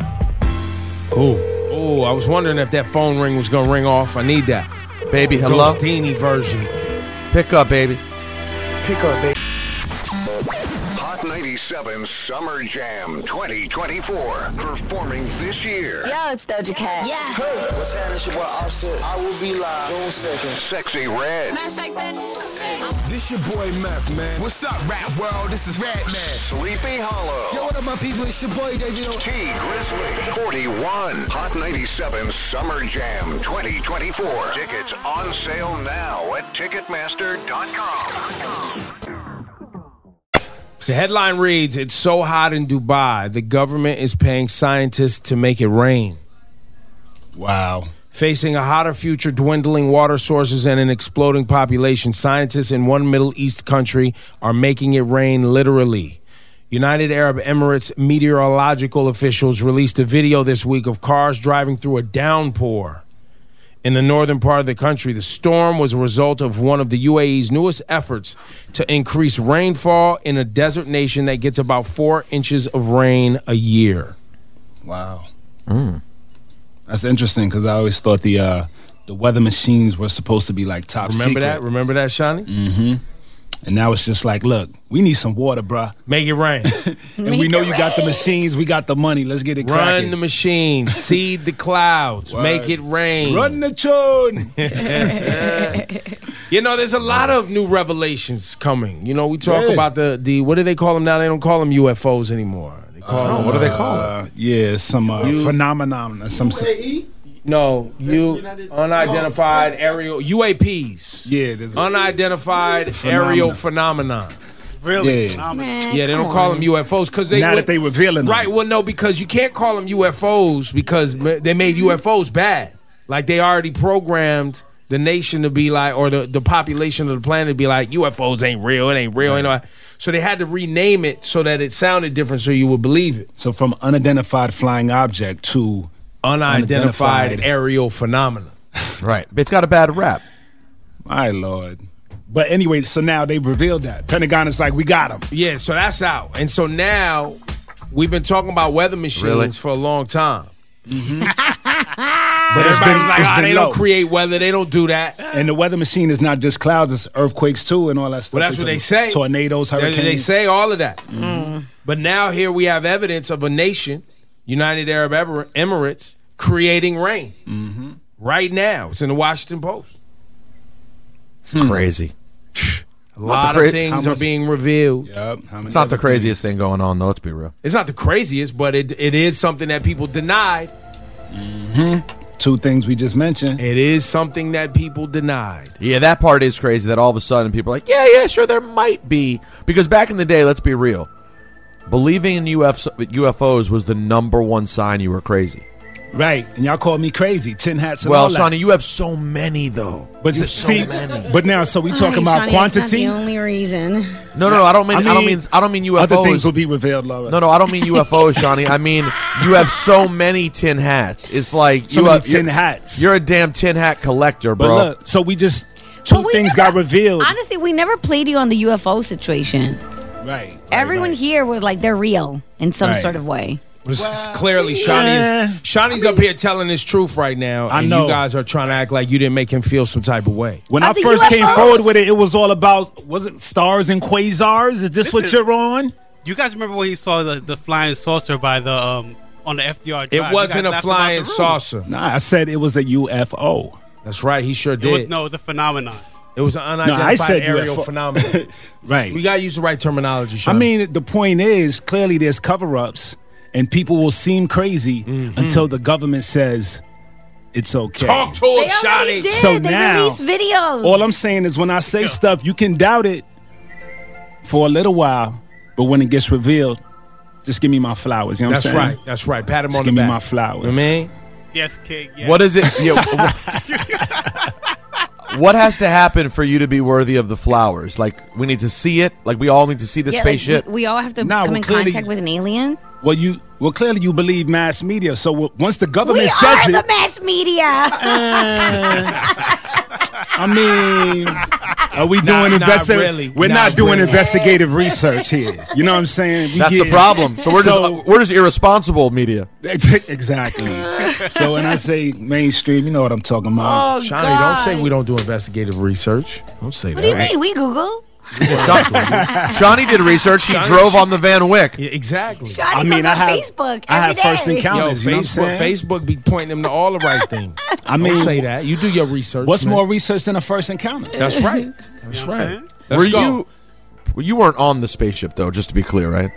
Oh, I was wondering if that phone ring was going to ring off. I need that. Baby, hello? Ghostini version. Pick up, baby. Pick up, baby. Hot 97 Summer Jam 2024. Performing this year. Yo, it's Doja Cat. Yeah. Hey, what's happening? It's your boy Offset. I will be live June 2nd. Sexy Red. This your boy Mac, man. What's up, rap world? This is Red Man. Sleepy Hollow. Yo, what up, my people? It's your boy David. T Grizzly. 41. Hot 97 Summer Jam 2024. Tickets on sale now at Ticketmaster.com. The headline reads, "It's so hot in Dubai, the government is paying scientists to make it rain." Wow. Facing a hotter future, dwindling water sources, and an exploding population, scientists in one Middle East country are making it rain literally. United Arab Emirates meteorological officials released a video this week of cars driving through a downpour. In the northern part of the country, the storm was a result of one of the UAE's newest efforts to increase rainfall in a desert nation that gets about 4 inches of rain a year. Wow. That's interesting because I always thought the weather machines were supposed to be like top secret. Remember that, Shawnee? Mm-hmm. And now it's just like, look, we need some water, bruh. Make it rain. And we know you got the machines, we got the money. Let's get it cracking. Run the machines, seed the clouds, make it rain. Run the tune. You know, there's a lot of new revelations coming. You know, we talk about the what do they call them now? They don't call them UFOs anymore. They call them, what do they call them? Yeah, some phenomenon. No, unidentified aerial UAPs. Yeah, there's unidentified aerial phenomenon. Really? Yeah, they don't call them UFOs because they that they revealing them. Right. Well, no, because you can't call them UFOs because they made UFOs bad. Like they already programmed the nation to be like, or the population of the planet to be like, UFOs ain't real. It ain't real. Right. So they had to rename it so that it sounded different so you would believe it. So from unidentified flying object to unidentified aerial phenomena. Right. It's got a bad rap. My Lord. But anyway, so now they revealed that. Pentagon is like, we got him. Yeah, so that's out. And so now we've been talking about weather machines for a long time. But it's been like, they low. don't create weather. They don't do that. And the weather machine is not just clouds, it's earthquakes too and all that stuff. Well, that's what they say. Tornadoes, hurricanes. They say all of that. But now here we have evidence of a nation, United Arab Emirates, creating rain. Right now. It's in the Washington Post. Crazy. A lot of things are being revealed. It's not the craziest thing going on, though. Let's be real. It's not the craziest, but it is something that people denied. Two things we just mentioned. It is something that people denied. Yeah, that part is crazy that all of a sudden people are like, yeah, sure, there might be. Because back in the day, let's be real, believing in UFOs was the number one sign you were crazy. Right, and y'all called me crazy, tin hats and well, all that. Shawnee, you have so many, though. But see, but now, so we talking about Shawnee, quantity? That's not the only reason. No, I don't mean UFOs. Other things will be revealed, Laura. No, I don't mean UFOs, Shawnee. I mean you have so many tin hats. It's like tin hats. You're a damn tin hat collector, bro. But look, so we just two things got revealed. Honestly, we never played you on the UFO situation. Right. Everyone here was like, they're real in some sort of way. Clearly, Shawnee's up here telling his truth right now. I and know. you guys are trying to act like you didn't make him feel some type of way. When I first came forward with it, it was all about, was it stars and quasars? Is this what you're on? You guys remember when he saw the flying saucer by the on the FDR drive? It wasn't a flying saucer. Nah, I said it was a UFO. That's right. He sure did. It was a phenomenon. It was an unidentified aerial UFO. phenomenon. Right. We got to use the right terminology, Sean. I mean, the point is, clearly there's cover-ups, and people will seem crazy until the government says it's okay. Talk to him, Shawnee. So They now, released videos. all I'm saying is when I say stuff, you can doubt it for a little while, but when it gets revealed, just give me my flowers. You know what I'm saying? That's right. Pat him Just on the give me back. my flowers. You know what I mean? Yes, King. Yes. What is it? What has to happen for you to be worthy of the flowers? Like, we need to see it. Like, we all need to see the spaceship. We all have to come in contact with an alien. Well, clearly you believe mass media. So once the government We says are it, the mass media. I mean, are we doing really. We're not doing investigative research here. You know what I'm saying? That's the problem. So we're just irresponsible media. Exactly. So when I say mainstream, you know what I'm talking about. Shawnee, don't say we don't do investigative research. Don't say What that. do you mean? We Google. Shawnee did research. He drove on the Van Wyck. Yeah, exactly. Shawnee goes on Facebook I have every first day. encounters. You know what I'm saying? Facebook be pointing them to all the right things. I mean, don't say that. You do your research. What's man. more research than a first encounter? That's right. That's right. Let's go. You weren't on the spaceship though, just to be clear, right?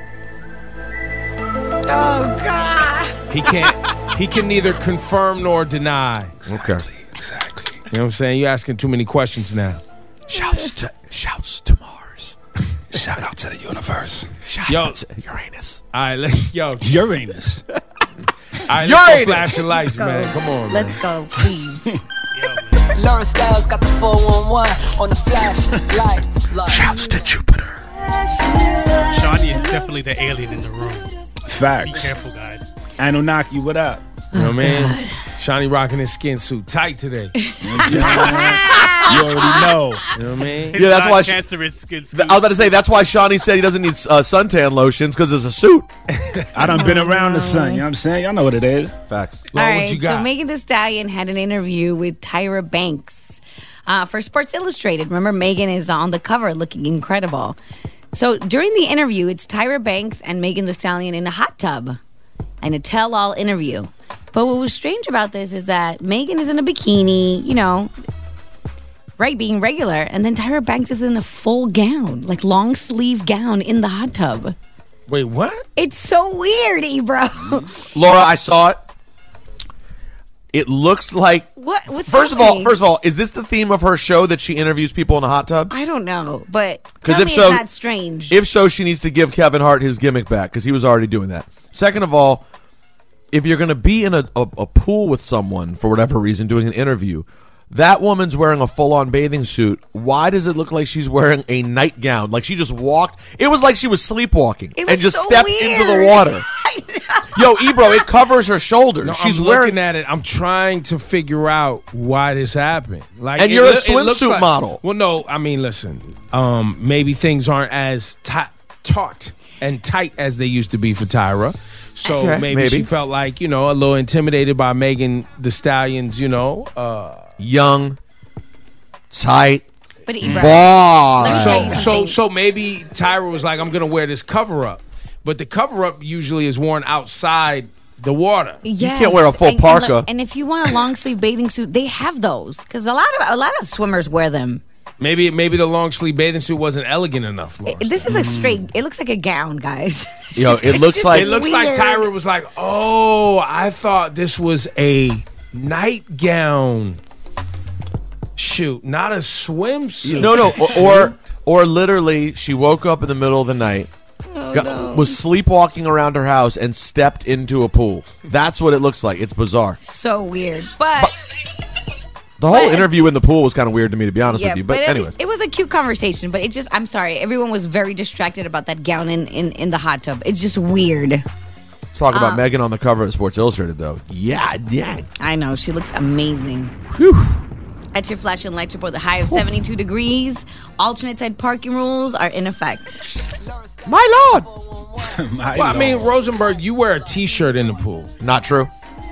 Oh God. He can't. He can neither confirm nor deny. Okay. Exactly. You know what I'm saying? You're asking too many questions now. Shouts to Mars. Shout out to the universe. Shout out to Uranus. All right, Uranus. All right, let's go flashing lights, man. Come on, Let's go, please. Laura Styles got the 411 on the flashlights. Shouts to Jupiter. Shawnee is definitely the alien in the room. Facts. Be careful, guys. Anunnaki, what up? You know what I mean? Shawnee rocking his skin suit tight today. You already know. You know what I mean? Yeah, that's why. Cancerous skin. I was about to say that's why Shawnee said he doesn't need suntan lotions because it's a suit. I done been around the sun. You know what I'm saying? Y'all know what it is. Facts. All right, so Megan Thee Stallion had an interview with Tyra Banks for Sports Illustrated. Remember, Megan is on the cover looking incredible. So during the interview, it's Tyra Banks and Megan Thee Stallion in a hot tub and a tell-all interview. But what was strange about this is that Megan is in a bikini, you know, right, being regular, and then Tyra Banks is in a full gown, like long sleeve gown in the hot tub. Wait, what? It's so weird, Ebro. Laura, I saw it. It looks like. What's First of happening? all, is this the theme of her show that she interviews people in a hot tub? I don't know, but Because tell if me so, it's not strange. If so, she needs to give Kevin Hart his gimmick back because he was already doing that. Second of all, if you're going to be in a pool with someone for whatever reason doing an interview, that woman's wearing a full-on bathing suit. Why does it look like she's wearing a nightgown? Like she just walked. It was like she was sleepwalking and just so stepped weird. into the water. Yo, Ebro, it covers her shoulders. No, She's I'm wearing looking at it. I'm trying to figure out why this happened. Like, And you're a swimsuit model. Well, no, I mean, listen. Maybe things aren't as taut and tight as they used to be for Tyra. So Okay, maybe she felt like, a little intimidated by Megan Thee Stallion's, young, tight, But Ebro, ball. let me tell you something. So maybe Tyra was like, I'm going to wear this cover up. But the cover up usually is worn outside the water. Yes. can't wear a full And parka. look, and if you want a long sleeve bathing suit, they have those because a lot of swimmers wear them. Maybe the long sleeve bathing suit wasn't elegant enough. Laura. This is a straight. It looks like a gown, guys. Yo, it It's looks just like It looks like weird. Tyra was like, oh, I thought this was a nightgown. Shoot, not a swimsuit. No, or literally, she woke up in the middle of the night, was sleepwalking around her house, and stepped into a pool. That's what it looks like. It's bizarre. So weird, but The whole interview in the pool was kind of weird to me, to be honest yeah, with you. But anyway, it was a cute conversation. But it just, I'm sorry, everyone was very distracted about that gown in the hot tub. It's just weird. let's talk about Megan on the cover of Sports Illustrated, though. Yeah. I know she looks amazing. Whew. At your flashing lights report, the high of 72 degrees. Alternate side parking rules are in effect. My Lord. Well, I mean, Rosenberg, you wear a T-shirt in the pool. Not true.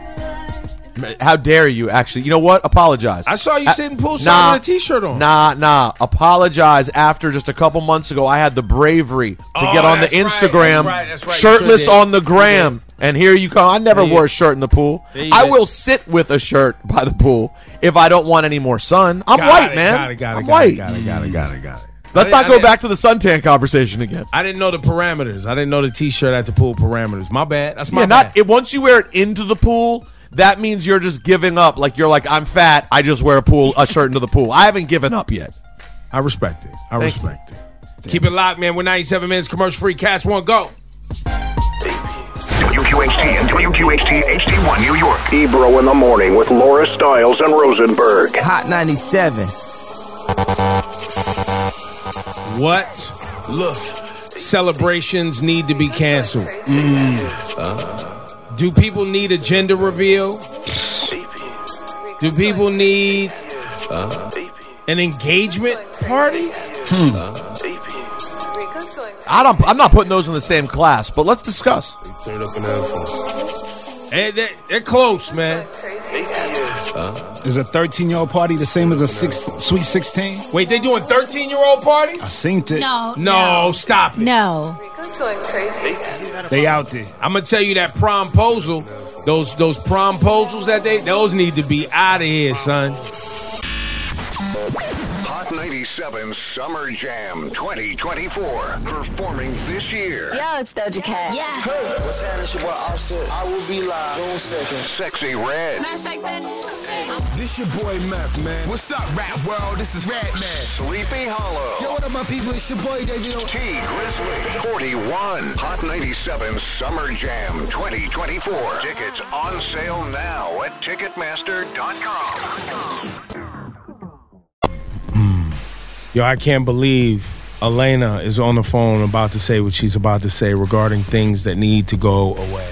How dare you, actually? You know what? Apologize. I saw you sitting poolside with a T-shirt on. Nah. Apologize. After just a couple months ago, I had the bravery to get on the that's right, Instagram, that's right. shirtless You sure did. on the gram. And here you come. I never Yeah, wore a shirt in the pool. Yeah, I yeah. will sit with a shirt by the pool if I don't want any more sun. I'm white, man. Got it. I'm white. Got it. Let's not go back to the suntan conversation again. I didn't know the parameters. I didn't know the T-shirt at the pool parameters. My bad. That's my bad. Once you wear it into the pool, that means you're just giving up. Like you're like, I'm fat. I just wear a shirt into the pool. I haven't given up yet. I respect it. I respect it. Keep it locked, man. We're 97 minutes commercial free. Cast one, go. WQHT and WQHT HD1 New York. Ebro in the morning with Laura Stiles and Rosenberg. Hot 97. What? Look. Celebrations need to be canceled. Do people need a gender reveal? Do people need an engagement party? I'm not putting those in the same class, but let's discuss. Turn up an headphone. Hey, they're close, man. Is a 13-year-old party the same as a Sweet 16? Wait, they doing 13-year-old parties? I seen it. No, stop it. No. They out there. I'm gonna tell you that promposal, those promposals those need to be out of here, son. Hot 97 Summer Jam 2024. Performing this year. Yeah, it's Doja Cat. Yeah. Hey, what's happening? It's your boy Offset. I will be live June 2nd. Sexy Red. This your boy Meth, man. What's up, rap world? This is Red Man. Sleepy Hollow. Yo, what up, my people? It's your boy Davey. T Grizzly. 41. Hot 97 Summer Jam 2024. Tickets on sale now at Ticketmaster.com. Yo, I can't believe Elena is on the phone about to say what she's about to say regarding things that need to go away.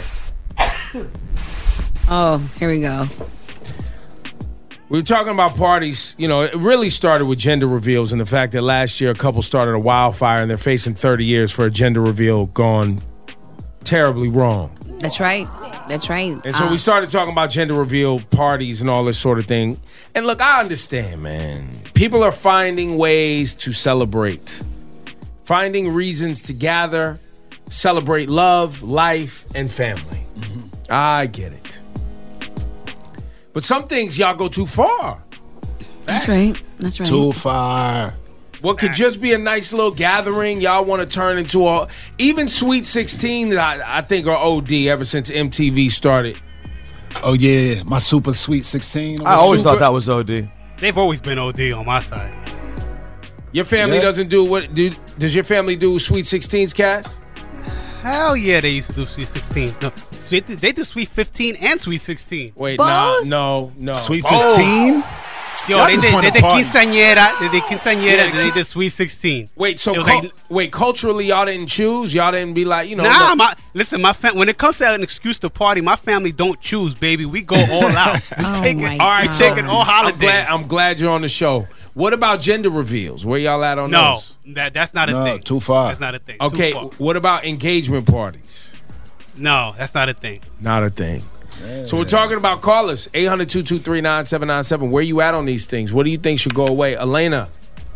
Oh, here we go. We were talking about parties. You know, it really started with gender reveals and the fact that last year a couple started a wildfire and they're facing 30 years for a gender reveal gone terribly wrong. That's right. That's right. And so we started talking about gender reveal parties and all this sort of thing. And look, I understand, man. People are finding ways to celebrate, finding reasons to gather, celebrate love, life, and family. I get it. But some things y'all go too far. That's right. That's right. Too far. What could just be a nice little gathering, y'all want to turn into a... Even Sweet 16, I think, are OD ever since MTV started. Oh, yeah. My Super Sweet 16. I always thought that was OD. They've always been OD on my side. Your family doesn't do what... Does your family do Sweet 16s, Cass? Hell yeah, they used to do Sweet 16. No, they did Sweet 15 and Sweet 16. Wait, Both? no. Sweet 15? Yo, Y'all they just wanna did party. quinceañera. They did quinceañera. They did Sweet 16. Wait, so It was wait, culturally, y'all didn't choose? Y'all didn't be like, you know. Nah, look- listen, when it comes to an excuse to party, my family don't choose, baby. We go all out. We take it. All right, we take it all holidays. I'm glad you're on the show. What about gender reveals? Where y'all at on No, those? that's not a thing. Too far. That's not a thing. Okay, Too far. what about engagement parties? No, that's not a thing. Not a thing. So we're talking about callers. 800-223-9797. Where you at on these things? What do you think should go away? Elena.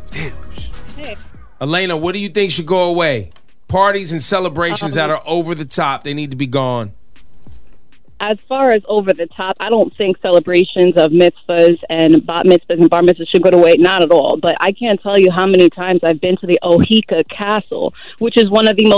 Elena, what do you think should go away? Parties and celebrations that are over the top, they need to be gone. As far as over the top, I don't think celebrations of mitzvahs and bat mitzvahs and bar mitzvahs should go away. Not at all. But I can't tell you how many times I've been to the Ohika Castle, which is one of the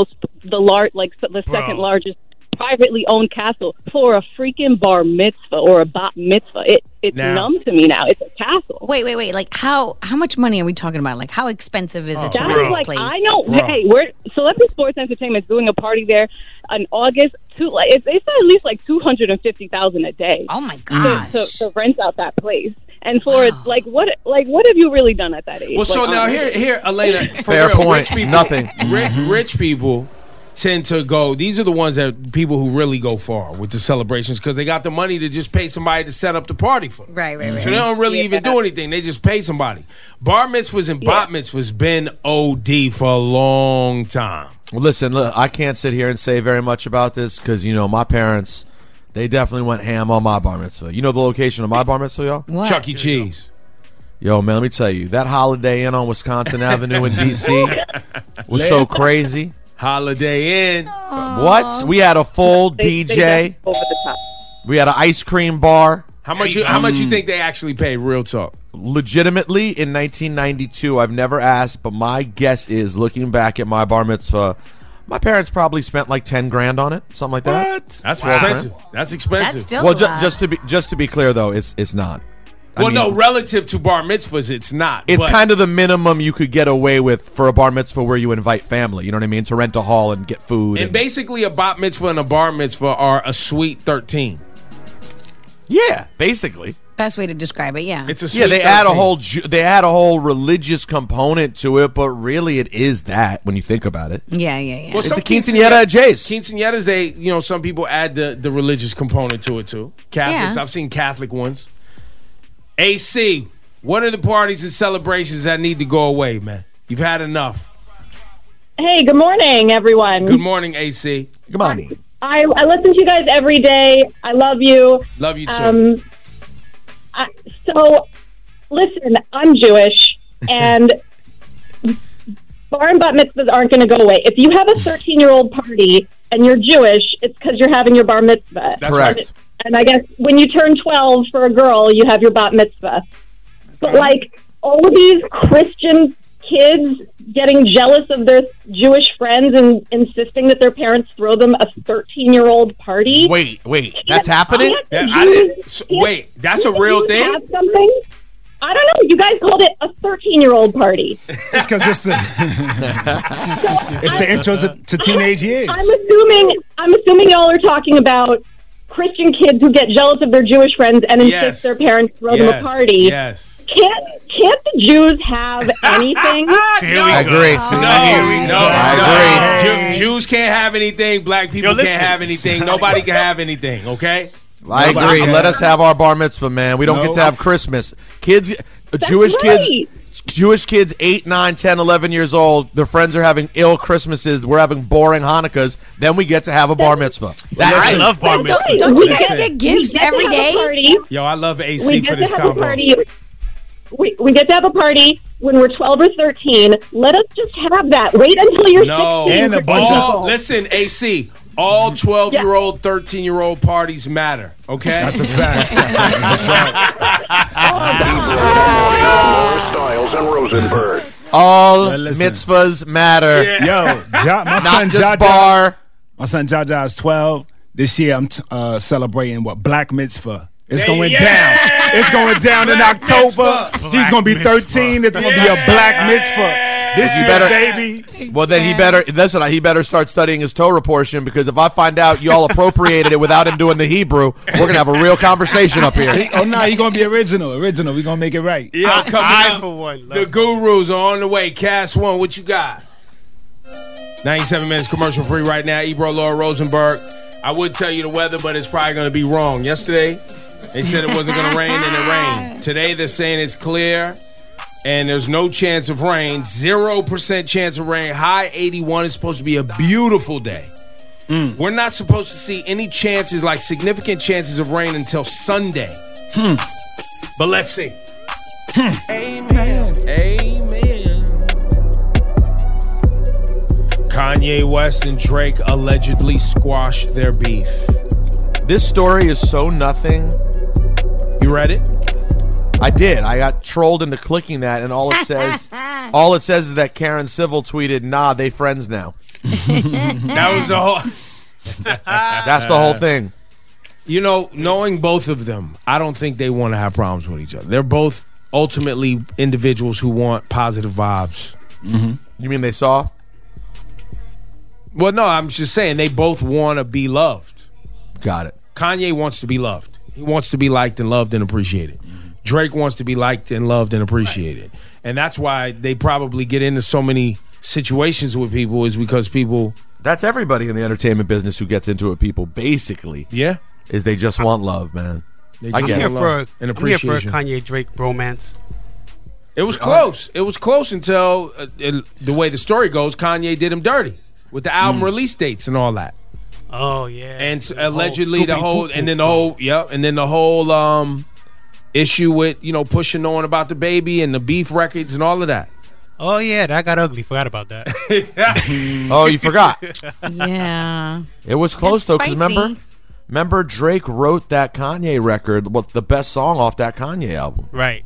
second largest privately owned castle, for a freaking bar mitzvah or a bat mitzvah. It's numb to me now. It's a castle. Wait. Like, how much money are we talking about? Like, how expensive is it to rent this place? I know. Hey, we're Celebrity Sports Entertainment is doing a party there in August. They said at least like $250,000 a day. Oh my gosh! To rent out that place. And for what have you really done at that age? Well, so now here, Elena, for Fair real, point. Rich people, Nothing. Rich people tend to go. These are the ones that people who really go far with the celebrations because they got the money to just pay somebody to set up the party for them. Right. So they don't really even do anything. They just pay somebody. Bar mitzvahs and bat mitzvahs been OD for a long time. Well, listen, look, I can't sit here and say very much about this because, my parents, they definitely went ham on my bar mitzvah. You know the location of my bar mitzvah, y'all? What? Chuck E. Cheese. Yo, man, let me tell you, that Holiday Inn on Wisconsin Avenue in D.C. was so crazy. Holiday Inn. What? We had a full DJ. Over the top. We had an ice cream bar. How much you think they actually paid? Real talk. Legitimately, in 1992, I've never asked, but my guess is, looking back at my bar mitzvah, my parents probably spent like $10,000 on it, something like that. What? That's expensive. That's expensive. That's still Well, a lot. just to be clear though, it's not. I mean, no, relative to bar mitzvahs, it's not. It's but kind of the minimum you could get away with for a bar mitzvah where you invite family. You know what I mean? To rent a hall and get food. And basically, a bat mitzvah and a bar mitzvah are a sweet 13. Yeah, basically. Best way to describe it, yeah. It's a sweet Yeah, they 13. add a whole religious component to it, but really it is that when you think about it. Yeah. Well, It's some a quinceañera at Jay's. Quinceañeras, some people add the religious component to it too. Catholics, Yeah. I've seen Catholic ones. AC, what are the parties and celebrations that need to go away, man? You've had enough. Hey, good morning, everyone. Good morning, AC. Good morning. I listen to you guys every day. I love you. Love you too. So, listen, I'm Jewish, and bar and bat mitzvahs aren't going to go away. If you have a 13-year-old party and you're Jewish, it's because you're having your bar mitzvah. That's Correct. And I guess when you turn 12 for a girl, you have your bat mitzvah. But, all of these Christian kids getting jealous of their Jewish friends and insisting that their parents throw them a 13-year-old party. Wait, that's happening? Wait, that's a real thing? Have something? I don't know. You guys called it a 13-year-old party. It's because it's the it's the intros to teenage years. I'm assuming y'all are talking about Christian kids who get jealous of their Jewish friends and insist their parents throw them a party. Yes. Can't the Jews have anything? I agree. I agree. Jews can't have anything. Black people can't have anything. Nobody can have anything. Okay. I agree. Let us have our bar mitzvah, man. We don't get to have Christmas. Kids, Jewish kids 8, 9, 10, 11 years old, their friends are having ill Christmases. We're having boring Hanukkahs. Then we get to have a bar mitzvah. I love bar mitzvahs. Don't you guys get gifts every day? Yo, I love AC for this combo. We get to have a party when we're 12 or 13. Let us just have that. Wait until you're 16. And a bunch of listen, AC. All 12-year-old, 13-year-old parties matter. Okay, that's a fact. That's a fact. More Styles and Rosenberg. All mitzvahs matter. Yo, my son Jaja. My son Jaja is 12. This year I'm celebrating Black Mitzvah. It's going down. It's going down in October. He's going to be 13. It's going to be a Black Mitzvah. This You year, better- baby. Well, then he better start studying his Torah portion, because if I find out y'all appropriated it without him doing the Hebrew, we're going to have a real conversation up here. He going to be original. We're going to make it right. Yeah, coming up, for one. the gurus are on the way. Cast One, what you got? 97 minutes commercial free right now. Ebro, Laura Rosenberg. I would tell you the weather, but it's probably going to be wrong. Yesterday, they said it wasn't going to rain, and it rained. Today, they're saying it's clear, and there's no chance of rain. 0% chance of rain. High 81 is supposed to be a beautiful day. We're not supposed to see any chances, like significant chances of rain, until Sunday. But let's see. Amen. Amen. Kanye West and Drake allegedly squashed their beef. This story is so nothing. You read it? I did. I got trolled into clicking that, and all it says is that Karen Civil tweeted, "Nah, they friends now." That was the whole. That's the whole thing. You know, knowing both of them, I don't think they want to have problems with each other. They're both ultimately individuals who want positive vibes. Mm-hmm. You mean they saw? Well, no, I'm just saying they both want to be loved. Got it. Kanye wants to be loved. He wants to be liked and loved and appreciated. Drake wants to be liked and loved and appreciated. And that's why they probably get into so many situations with people, is because people... That's everybody in the entertainment business who gets into it, people, basically. Yeah. Is they just want love, man. I get I'm here an for a appreciation. Kanye Drake bromance. It was close. It was close until the way the story goes, Kanye did him dirty with the album release dates and all that. Oh yeah, and allegedly the whole issue with Pusha knowing about the baby and the beef records and all of that. Oh yeah, that got ugly. Forgot about that. Oh, you forgot? Yeah. It was close though, because spicy. remember Drake wrote that Kanye record, the best song off that Kanye album. Right.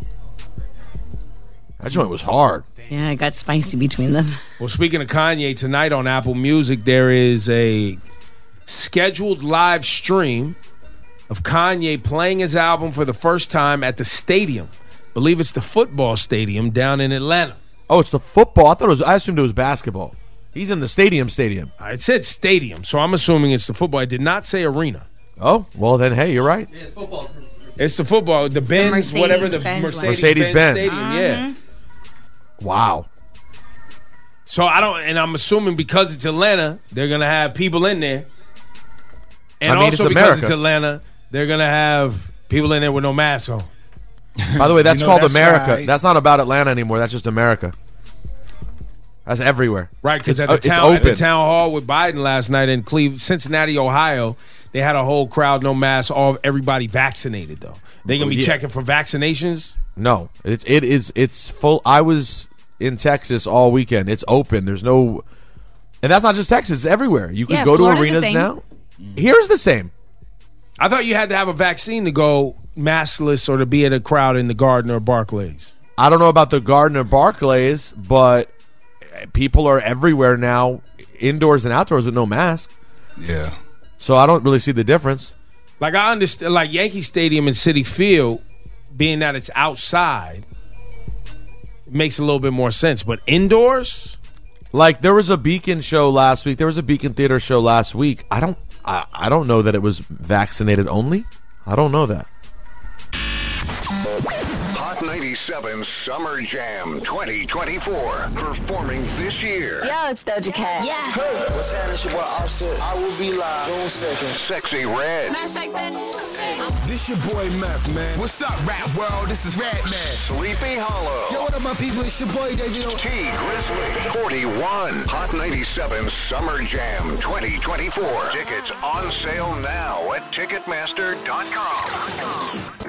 That joint was hard. Yeah, it got spicy between them. Well, speaking of Kanye, tonight on Apple Music, there is a scheduled live stream of Kanye playing his album for the first time at the stadium. I believe it's the football stadium down in Atlanta. Oh, it's the football. I assumed it was basketball. He's in the stadium. It said stadium, so I'm assuming it's the football. It did not say arena. Oh, well then, hey, you're right. Yeah, it's football. It's the football. The Benz, whatever the Mercedes-Benz stadium. Yeah. Wow. So I'm assuming because it's Atlanta, they're gonna have people in there, and also because it's Atlanta, they're gonna have people in there with no mask on. By the way, that's called America. Right. That's not about Atlanta anymore. That's just America. That's everywhere. Right, because at the town hall with Biden last night in Cincinnati, Ohio, they had a whole crowd, no mask, everybody vaccinated though. They gonna be checking for vaccinations? No, it's full. I was in Texas all weekend. It's open. There's no, and that's not just Texas. It's everywhere. You can go to arenas now. Here's the same. I thought you had to have a vaccine to go maskless or to be at a crowd in the Garden or Barclays. I don't know about the Garden or Barclays, but people are everywhere now, indoors and outdoors with no mask. Yeah. So I don't really see the difference. Like I understand, like Yankee Stadium and Citi Field, being that it's outside, it makes a little bit more sense. But indoors, like there was a Beacon show last week. There was a Beacon Theater show last week. I don't know that it was vaccinated only. I don't know that. Hot 97 Summer Jam 2024. Performing this year. Yo, it's Doja Cat. Yeah. Hey, what's happening? It's your boy Offset. I will be live June 2nd. Sexy Red. This your boy Mac, man. What's up, rap world? This is Red Man. Sleepy Hollow. Yo, what up, my people? It's your boy Davey. T Grizzly. 41. Hot 97 Summer Jam 2024. Tickets on sale now at Ticketmaster.com.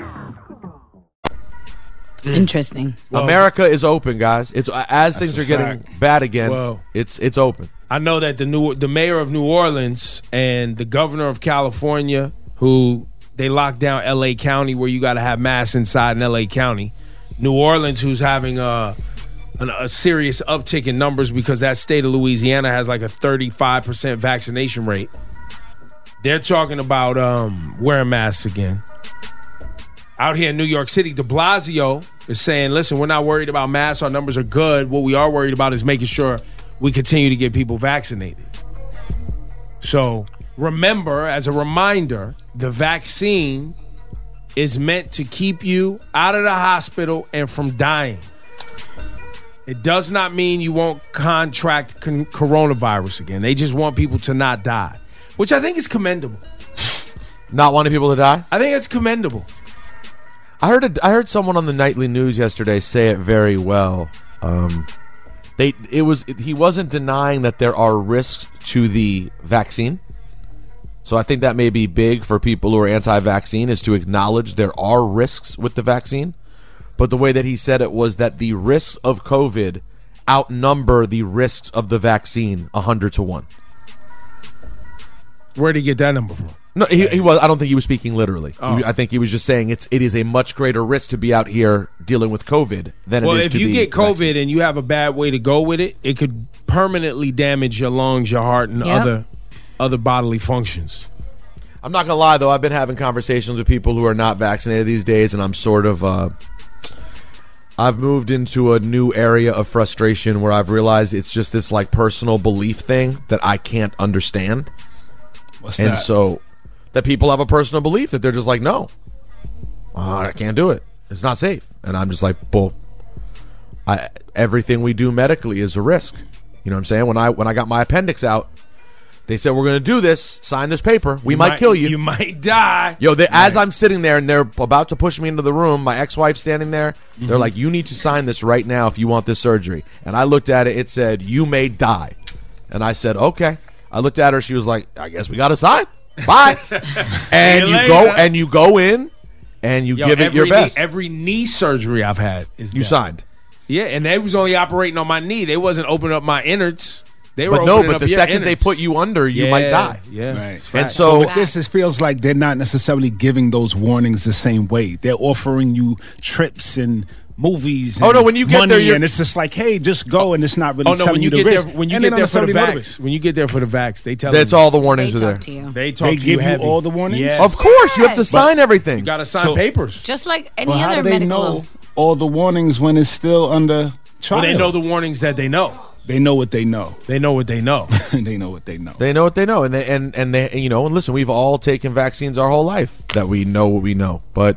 Interesting. America is open, guys. It's as things are getting bad again. Whoa. It's open. I know that the mayor of New Orleans and the governor of California, who they locked down L.A. County, where you got to have masks inside in L.A. County. New Orleans, who's having a serious uptick in numbers because that state of Louisiana has like a 35% vaccination rate. They're talking about wearing masks again. Out here in New York City, de Blasio is saying, listen, we're not worried about masks. Our numbers are good. What we are worried about is making sure we continue to get people vaccinated. So remember, as a reminder, the vaccine is meant to keep you out of the hospital and from dying. It does not mean you won't contract coronavirus again. They just want people to not die, which I think is commendable. Not wanting people to die? I think it's commendable. I heard someone on the nightly news yesterday say it very well. He wasn't denying that there are risks to the vaccine. So I think that may be big for people who are anti-vaccine, is to acknowledge there are risks with the vaccine. But the way that he said it was that the risks of COVID outnumber the risks of the vaccine 100 to 1. Where did he get that number from? No, he was. I don't think he was speaking literally. Oh. I think he was just saying it is a much greater risk to be out here dealing with COVID than it is to Well, if you the get COVID vaccine. and you have a bad way to go with it, it could permanently damage your lungs, your heart, and other bodily functions. I'm not gonna lie though, I've been having conversations with people who are not vaccinated these days, and I'm sort of I've moved into a new area of frustration where I've realized it's just this like personal belief thing that I can't understand. What's and that? so that people have a personal belief that they're just like, no, I can't do it. It's not safe. And I'm just like, well, everything we do medically is a risk. You know what I'm saying? When I got my appendix out, they said, we're going to do this, sign this paper. We might kill you. You might die. Yo, as I'm sitting there and they're about to push me into the room, my ex-wife's standing there. They're like, you need to sign this right now if you want this surgery. And I looked at it. It said, you may die. And I said, okay. I looked at her. She was like, I guess we got to sign. Bye. And you go in and you give it your best. Every knee surgery I've had is you signed. Yeah, and they was only operating on my knee. They wasn't opening up my innards. They were But the second they put you under, you might die. Yeah, right. And so with this, it feels like they're not necessarily giving those warnings the same way. They're offering you trips and movies. And when you get money, there, and it's just like, hey, just go, and it's not really telling you the get risk. there, when you And get they there don't for the necessarily know vax, when you get there for the vax, they tell that's you. all the warnings are there. They talk They to you give you heavy. all the warnings? Yes. Of course, you have to sign everything. You got to sign papers. Just like any Well, how other do they medical. know all the warnings when it's still under trial? Well, they know the warnings that they know. They know what they know. They know what they know. They know what they know. They know what they know, and they and listen, we've all taken vaccines our whole life that we know what we know. But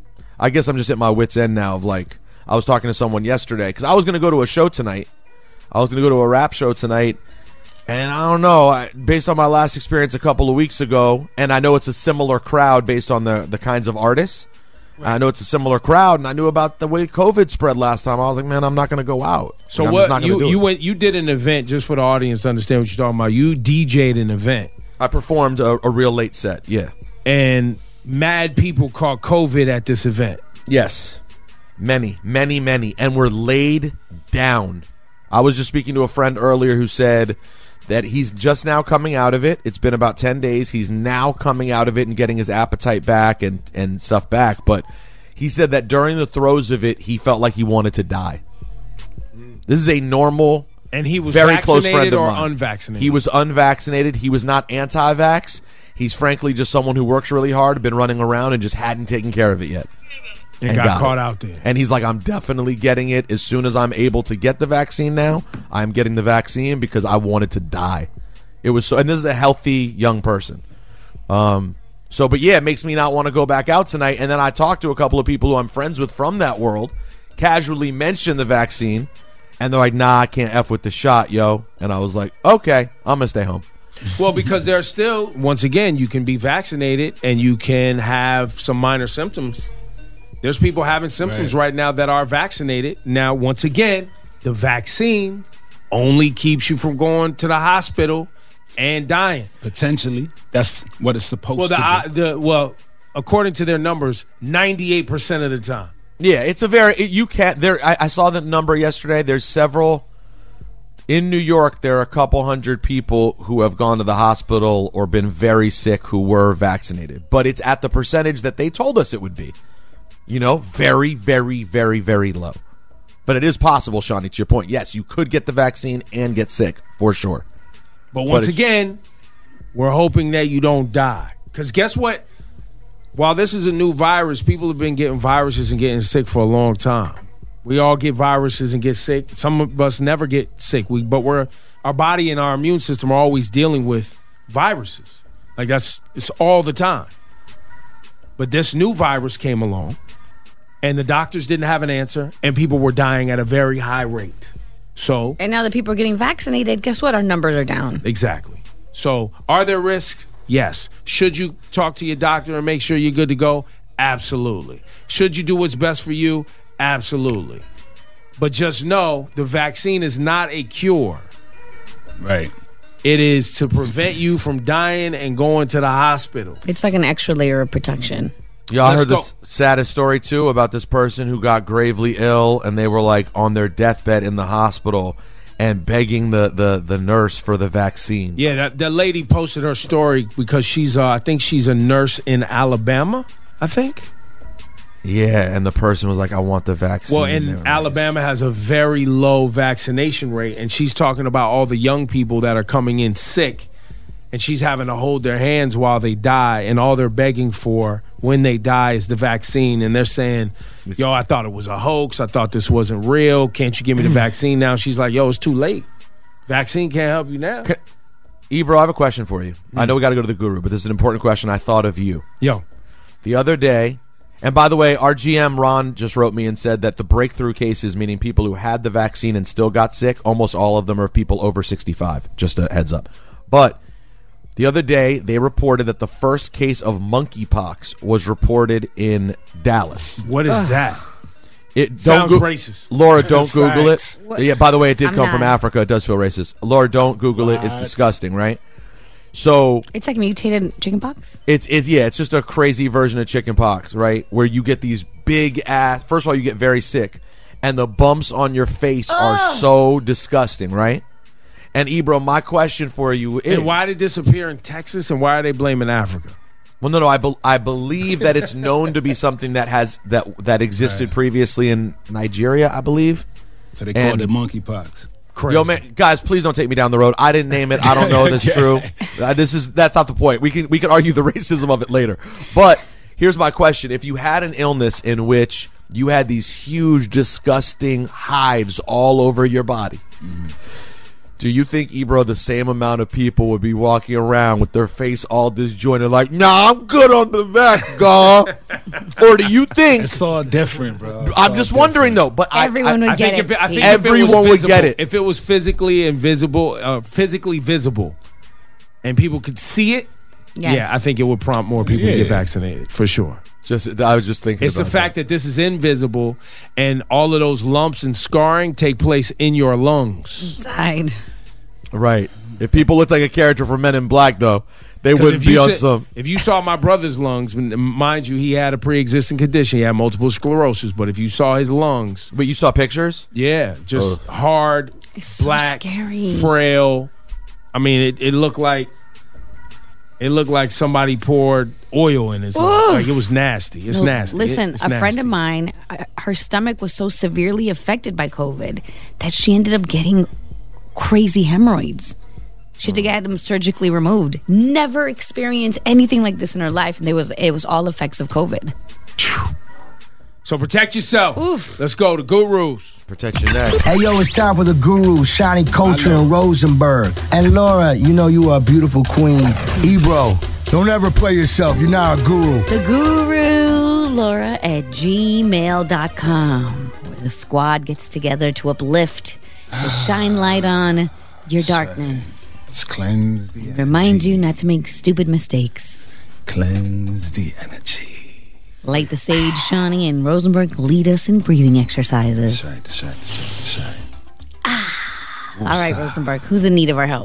I guess I'm just at my wit's end now. Of like, I was talking to someone yesterday because I was going to go to a show tonight. I was going to go to a rap show tonight, and I don't know. Based on my last experience a couple of weeks ago, and I know it's a similar crowd based on the kinds of artists. I know it's a similar crowd, and I knew about the way COVID spread last time. I was like, man, I'm not going to go out. So I'm what? just not gonna do it. You did an event just for the audience to understand what you're talking about. You DJ'd an event. I performed a real late set. Yeah, and mad people caught COVID at this event. Yes, many, and were laid down. I was just speaking to a friend earlier who said that he's just now coming out of it. It's been about 10 days. He's now coming out of it and getting his appetite back and stuff back. But he said that during the throes of it, he felt like he wanted to die. This is a normal, and he was very close vaccinated friend of or mine. unvaccinated? He was unvaccinated. He was not anti-vax. He's frankly just someone who works really hard, been running around, and just hadn't taken care of it yet. And got caught out there. And he's like, I'm definitely getting it as soon as I'm able to get the vaccine now. I'm getting the vaccine because I wanted to die. It was so, and this is a healthy young person. But yeah, it makes me not want to go back out tonight. And then I talked to a couple of people who I'm friends with from that world, casually mentioned the vaccine, and they're like, nah, I can't F with the shot, yo. And I was like, okay, I'm going to stay home. Well, because there's still, once again, you can be vaccinated and you can have some minor symptoms. There's people having symptoms right now that are vaccinated. Now, once again, the vaccine only keeps you from going to the hospital and dying. Potentially. That's what it's supposed to do. According to their numbers, 98% of the time. Yeah, it's a I saw the number yesterday. There's several. In New York, there are a couple hundred people who have gone to the hospital or been very sick who were vaccinated. But it's at the percentage that they told us it would be. Very, very, very, very low. But it is possible, Shawnee, to your point. Yes, you could get the vaccine and get sick, for sure. But once again, we're hoping that you don't die. Because guess what? while this is a new virus, people have been getting viruses and getting sick for a long time. We all get viruses and get sick. Some of us never get sick. But our body and our immune system are always dealing with viruses. Like it's all the time. But this new virus came along, and the doctors didn't have an answer, and people were dying at a very high rate. So, and now that people are getting vaccinated, guess what? Our numbers are down. Exactly. So, are there risks? Yes. Should you talk to your doctor and make sure you're good to go? Absolutely. Should you do what's best for you? Absolutely. But just know the vaccine is not a cure. Right. It is to prevent you from dying and going to the hospital. It's like an extra layer of protection. Y'all heard this saddest story, too, about this person who got gravely ill, and they were, like, on their deathbed in the hospital and begging the nurse for the vaccine. Yeah, that lady posted her story because she's, I think she's a nurse in Alabama, I think. Yeah, and the person was like, I want the vaccine. Well, and Alabama has a very low vaccination rate, and she's talking about all the young people that are coming in sick, and she's having to hold their hands while they die, and all they're begging for when they die is the vaccine, and they're saying, yo, I thought it was a hoax. I thought this wasn't real. Can't you give me the vaccine now? She's like, yo, it's too late. Vaccine can't help you now. Ebro, I have a question for you. I know we got to go to the guru, but this is an important question. I thought of you. Yo. The other day, and by the way, our GM, Ron, just wrote me and said that the breakthrough cases, meaning people who had the vaccine and still got sick, almost all of them are people over 65. Just a heads up. But the other day, they reported that the first case of monkeypox was reported in Dallas. What is that? It sounds racist. Laura, don't Google it. What? Yeah, by the way, it did I'm come from not. Africa. It does feel racist. Laura, don't Google it. It's disgusting, right? So It's like mutated chickenpox. it's just a crazy version of chickenpox, right? Where you get these big ass. First of all, you get very sick, and the bumps on your face are so disgusting, right? And Ebro, my question for you is, And why did this appear in Texas, and why are they blaming Africa? well, no, I believe that it's known to be something that has that existed previously in Nigeria, I believe. So they called it monkeypox. Crazy. Yo, man, guys, please don't take me down the road. I didn't name it. I don't know if that's true. That's not the point. We can argue the racism of it later. But here's my question: if you had an illness in which you had these huge, disgusting hives all over your body, do you think, Ebro, the same amount of people would be walking around with their face all disjointed, like, "Nah, I'm good on the back, God"? Or do you think It's all different, bro? I'm just wondering, though. But Everyone would get it. I think Everyone would get it. If it was physically invisible, physically visible, and people could see it, Yes. yeah, I think it would prompt more people to get vaccinated for sure. I was just thinking. It's the about fact that this is invisible, and all of those lumps and scarring take place in your lungs. Inside. Right. If people looked like a character from Men in Black, though, they 'Cause wouldn't if you be on said- some. If you saw my brother's lungs, mind you, he had a pre-existing condition. He had multiple sclerosis. But if you saw his lungs, But you saw pictures? yeah, just hard, It's so black, scary. frail. I mean, it looked like somebody poured oil in his lung. Like it was nasty. It's No, nasty. Listen, It's a friend nasty. of mine, her stomach was so severely affected by COVID that she ended up getting crazy hemorrhoids. She had to get them surgically removed. Never experienced anything like this in her life, and it was all effects of COVID. So protect yourself. Let's go to Gurus. Protect your neck. Hey, yo, it's time for the Guru, Shiny Culture in Rosenberg. And Laura, you know you are a beautiful queen. Ebro, don't ever play yourself. You're not a guru. The Guru, Laura at gmail.com, where the squad gets together to uplift, to shine light on your darkness. Let's cleanse the energy. Remind you not to make stupid mistakes. Cleanse the energy. Light the sage, Shawnee, and Rosenberg lead us in breathing exercises. That's right. All right, Rosenberg, who's in need of our help?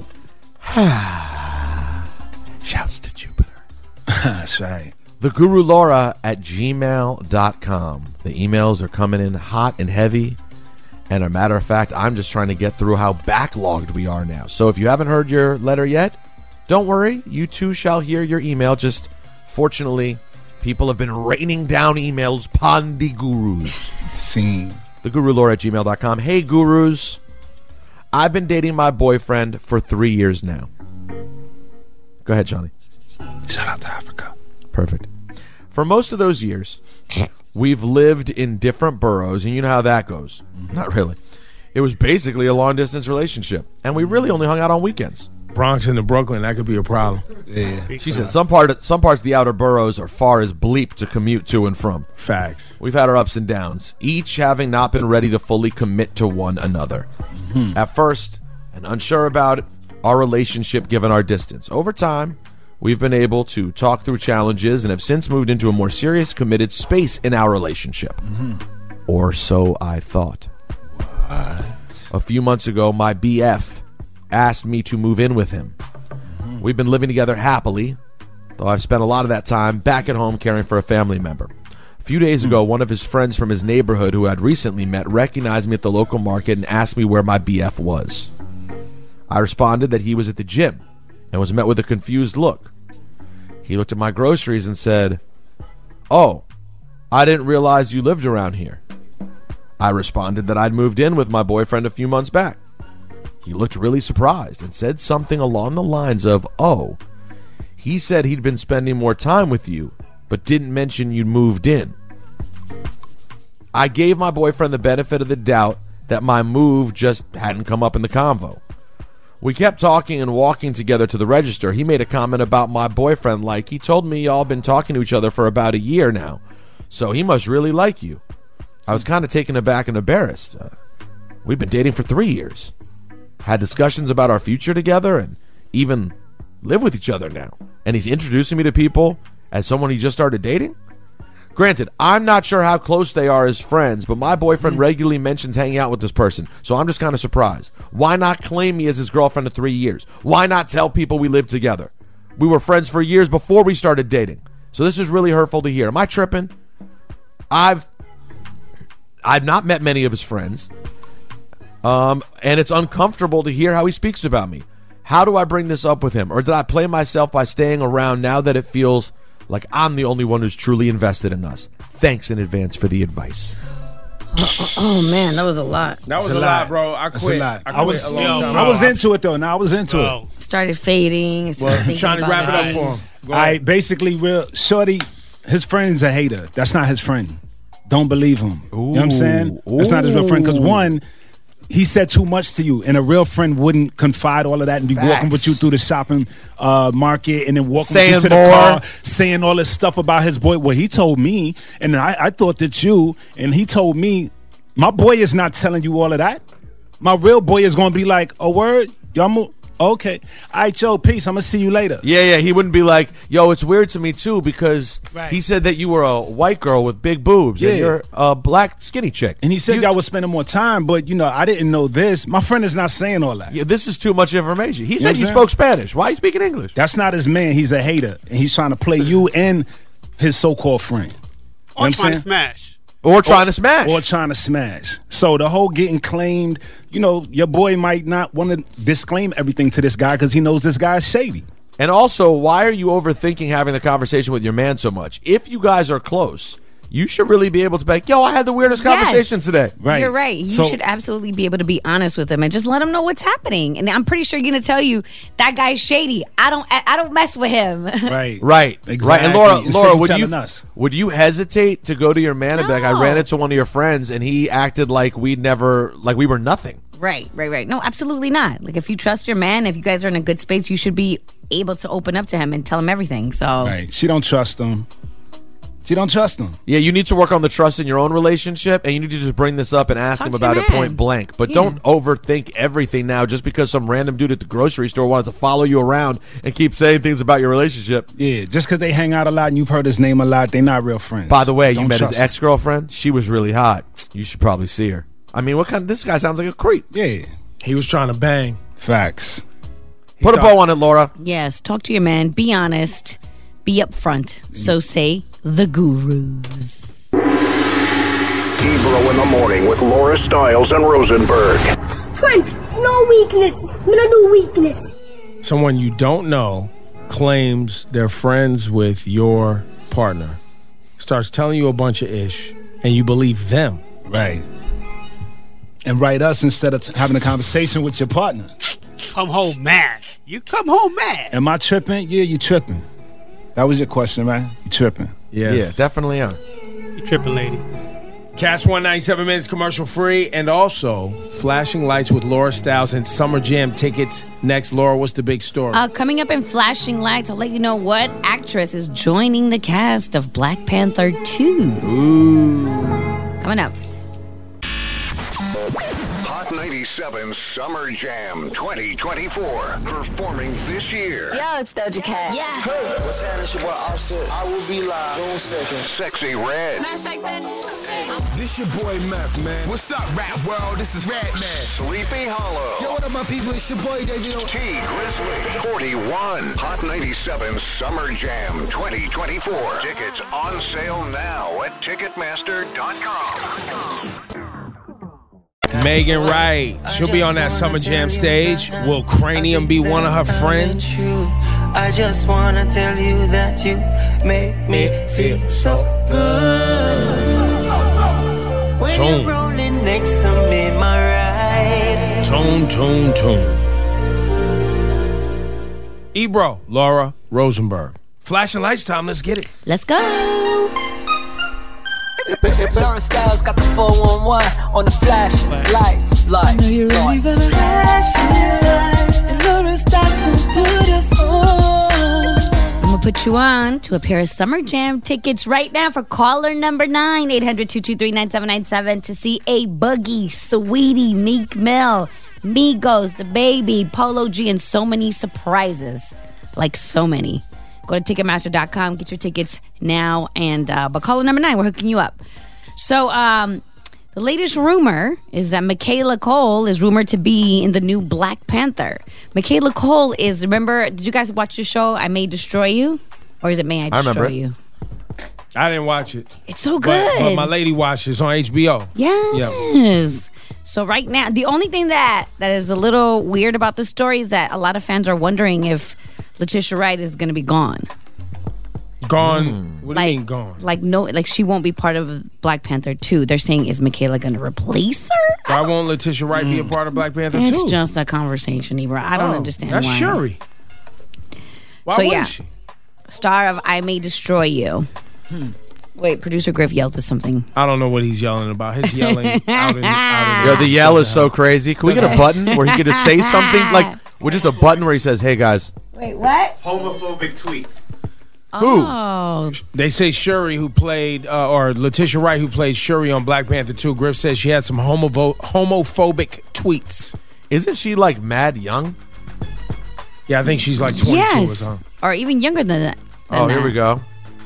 Shouts to Jupiter. That's right. The Guru Laura at gmail.com. The emails are coming in hot and heavy. And a matter of fact, I'm just trying to get through how backlogged we are now. So if you haven't heard your letter yet, don't worry. You too shall hear your email. Just fortunately, people have been raining down emails upon the gurus. Scene. The Guru Laura at gmail.com. Hey, gurus. I've been dating my boyfriend for 3 years now. Go ahead, Johnny. Shout out to Africa. Perfect. For most of those years, we've lived in different boroughs, and you know how that goes. Not really. It was basically a long-distance relationship, and we really only hung out on weekends. Bronx into Brooklyn, that could be a problem. Yeah. She said some parts of the outer boroughs are far as bleep to commute to and from. Facts. We've had our ups and downs, each having not been ready to fully commit to one another. At first, and unsure about our relationship given our distance. Over time, we've been able to talk through challenges and have since moved into a more serious, committed space in our relationship. Or so I thought. A few months ago, my BF asked me to move in with him. We've been living together happily, though I've spent a lot of that time back at home caring for a family member. A few days ago, one of his friends from his neighborhood who I'd recently met recognized me at the local market and asked me where my BF was. I responded that he was at the gym and was met with a confused look. He looked at my groceries and said, "Oh, I didn't realize you lived around here." I responded that I'd moved in with my boyfriend a few months back. He looked really surprised and said something along the lines of, "Oh, he said he'd been spending more time with you, but didn't mention you'd moved in." I gave my boyfriend the benefit of the doubt that my move just hadn't come up in the convo. We kept talking and walking together to the register. He made a comment about my boyfriend, like, "He told me y'all been talking to each other for about a year now, so he must really like you." I was kind of taken aback and embarrassed. We've been dating for 3 years. Had discussions about our future together and even live with each other now. And he's introducing me to people as someone he just started dating? Granted, I'm not sure how close they are as friends, but my boyfriend regularly mentions hanging out with this person, so I'm just kind of surprised. Why not claim me as his girlfriend of 3 years? Why not tell people we live together? We were friends for years before we started dating. So this is really hurtful to hear. Am I tripping? I've not met many of his friends, and it's uncomfortable to hear how he speaks about me. How do I bring this up with him? Or did I play myself by staying around now that it feels like I'm the only one who's truly invested in us? Thanks in advance for the advice. Oh man, that was a lot. That was a lot, bro. I quit. I was into it though. Now I was into it. Started fading. Well, I'm trying to wrap it up for him. I basically, Shorty, his friend's a hater. That's not his friend. Don't believe him. You know what I'm saying? That's not his real friend. Because one, he said too much to you, and a real friend wouldn't confide all of that and be walking with you through the shopping market and then walking with you to the car, saying all this stuff about his boy. Well, he told me, and I thought that you, and he told me, my boy is not telling you all of that. My real boy is going to be like, "Oh, word? Y'all move? Okay. All right, yo, peace. I'm going to see you later." Yeah. He wouldn't be like, "Yo, it's weird to me, too, because he said that you were a white girl with big boobs and you're a black skinny chick." And he said y'all was spending more time, but, I didn't know this. My friend is not saying all that. Yeah, this is too much information. He said you spoke Spanish. Why are you speaking English? That's not his man. He's a hater, and he's trying to play you and his so-called friend. Or trying to smash. Or trying to smash. Or trying to smash. So the whole getting claimed, your boy might not want to disclaim everything to this guy because he knows this guy's shady. And also, why are you overthinking having the conversation with your man so much? If you guys are close, you should really be able to be like, "Yo, I had the weirdest conversation today." Right. You're right. You should absolutely be able to be honest with him and just let him know what's happening. And I'm pretty sure you're going to tell you, that guy's shady. I don't mess with him. Right. Right. Exactly. Right. And Laura, would you hesitate to go to your man and be like, "I ran into one of your friends and he acted like we were nothing"? Right. No, absolutely not. Like, if you trust your man, if you guys are in a good space, you should be able to open up to him and tell him everything. So right. She don't trust him. Yeah, you need to work on the trust in your own relationship, and you need to just bring this up and ask him about it point blank. But don't overthink everything now just because some random dude at the grocery store wanted to follow you around and keep saying things about your relationship. Yeah, just because they hang out a lot and you've heard his name a lot, they're not real friends. By the way, you met his ex-girlfriend? She was really hot. You should probably see her. I mean, this guy sounds like a creep. Yeah. He was trying to bang. Facts. Put a bow on it, Laura. Yes, talk to your man. Be honest. Be upfront. So say the gurus. Ebro in the morning with Laura Stiles and Rosenberg. Strength, no weakness. No weakness. Someone you don't know claims they're friends with your partner, starts telling you a bunch of ish, and you believe them. Right. And write us instead of having a conversation with your partner. Come home mad. You come home mad. Am I tripping? Yeah, you tripping. That was your question, right? You tripping. Yes. Yeah, definitely am. You tripping, lady. Cast 197 minutes commercial free, and also Flashing Lights with Laura Styles and Summer Jam tickets next. Laura, what's the big story? Coming up in Flashing Lights, I'll let you know what actress is joining the cast of Black Panther 2. Ooh. Coming up. Hot 97 Summer Jam 2024. Performing this year. Yo, it's Doja Cat. Yeah. Hey, what's happening? It's your boy Offset. I will be live June 2nd. Sexy Red. This your boy Meth, man. What's up, rap world? This is Red Man. Sleepy Hollow. Yo, what up, my people? It's your boy Davey. T Grizzly. 41. Hot 97 Summer Jam 2024. Tickets on sale now at Ticketmaster.com. Megan Wright, she'll be on that Summer Jam stage. Will Cranium be one of her friends? I just wanna tell you that you make me feel so good. When you're rolling next to me, my ride. Tone. Ebro, Laura Rosenberg. Flashing Lights time, let's get it. Let's go. Laura Styles got the 411 on the flash lights. I know you're ready for the flashing lights. And Laura Styles gon' put us on. I'm going to put you on to a pair of Summer Jam tickets right now for caller number 9, 800-223-9797 to see A Boogie, Sweetie, Meek Mill, Migos, The Baby, Polo G, and so many surprises. Like so many. Go to Ticketmaster.com, get your tickets now, and but caller number 9, we're hooking you up. So the latest rumor is that Michaela Cole is rumored to be in the new Black Panther. Michaela Cole is, remember, did you guys watch the show I May Destroy You? Or is it May I Destroy You? I didn't watch it. It's so good. But my lady watched it. It's on HBO. Yes. So right now, the only thing that is a little weird about this story is that a lot of fans are wondering if Letitia Wright is going to be gone. Gone? What do you mean gone? Like she won't be part of Black Panther 2. They're saying, is Michaela going to replace her? Why won't Letitia Wright be a part of Black Panther 2? It's just a conversation, Ebra. I don't understand that's why. That's Shuri. Why wouldn't she? Star of I May Destroy You. Wait, producer Griff yelled at something. I don't know what he's yelling about. His yelling out in Yo, the yell is so crazy. Can we get a button where he could just say something? Like, with just a button where he says, hey, guys. Wait, what? Homophobic tweets. Oh. They say Shuri, who played, or Letitia Wright, who played Shuri on Black Panther 2. Griff says she had some homophobic tweets. Isn't she, like, mad young? Yeah, I think she's like 22 or something. Or even younger than that. Here we go.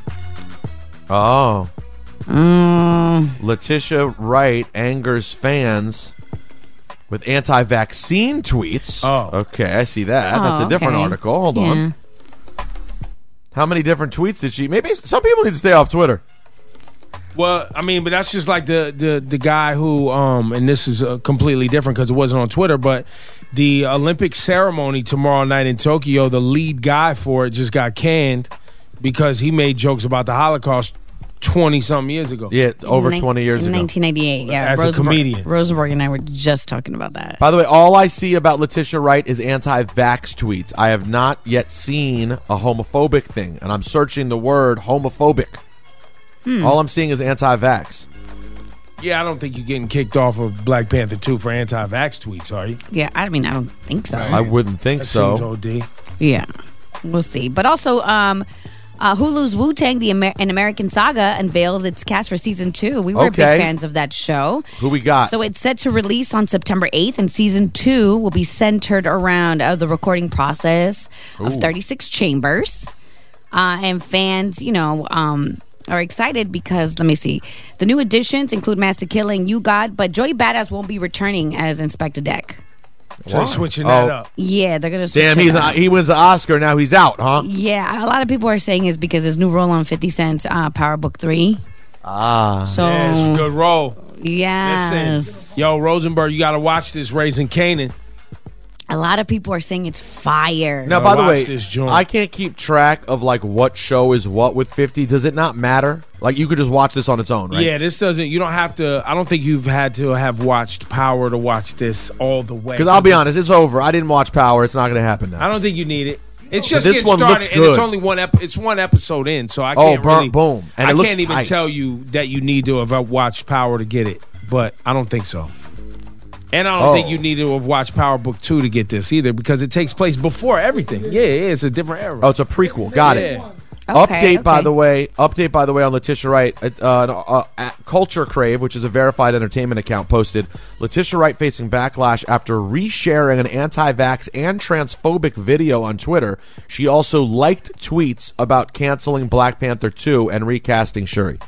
Oh. Letitia Wright angers fans with anti-vaccine tweets. Oh. Okay, I see that. That's a different article. Hold on. How many different tweets did she... Maybe some people need to stay off Twitter. Well, I mean, but that's just like the guy who, and this is completely different because it wasn't on Twitter, but the Olympic ceremony tomorrow night in Tokyo, the lead guy for it just got canned because he made jokes about the Holocaust 20-something years ago. Yeah, over 20 years in ago. 1998, yeah. As a comedian. Rosenberg and I were just talking about that. By the way, all I see about Letitia Wright is anti-vax tweets. I have not yet seen a homophobic thing, and I'm searching the word homophobic. All I'm seeing is anti-vax. Yeah, I don't think you're getting kicked off of Black Panther 2 for anti-vax tweets, are you? Yeah, I mean, I don't think so. I wouldn't think that so. Seems OD. Yeah, we'll see. But also, Hulu's Wu-Tang, An American Saga, unveils its cast for season 2. We were big fans of that show. Who we got? So it's set to release on September 8th, and season 2 will be centered around the recording process of 36 chambers. And fans, are excited because, let me see, the new additions include Master Killing, You God, but Joey Badass won't be returning as Inspector Deck. So they're switching that up. Yeah, they're going to switch Damn, it up. he wins the Oscar, now he's out, huh? Yeah, a lot of people are saying it's because his new role on 50 Cent's Power Book 3. So, yeah, it's a good role. Yes. Listen, yo, Rosenberg, you got to watch this, Raising Kanan. A lot of people are saying it's fire. Now, by the way, I can't keep track of like what show is what with 50. Does it not matter? Like you could just watch this on its own, right? Yeah, this doesn't. You don't have to. I don't think you've had to have watched Power to watch this all the way. Because I'll be honest, it's over. I didn't watch Power. It's not going to happen now. I don't think you need it. It's just This getting one started, looks and it's good. only it's one episode in, so I Oh, can't really. boom. And I it looks can't even tight. tell you that you need to have watched Power to get it, but I don't think so. And I don't think you need to have watched Power Book 2 to get this either, because it takes place before everything. Yeah, it's a different era. Oh, it's a prequel. Got it. Yeah. Update by the way on Letitia Wright. At Culture Crave, which is a verified entertainment account, posted Letitia Wright facing backlash after resharing an anti-vax and transphobic video on Twitter. She also liked tweets about canceling Black Panther 2 and recasting Shuri.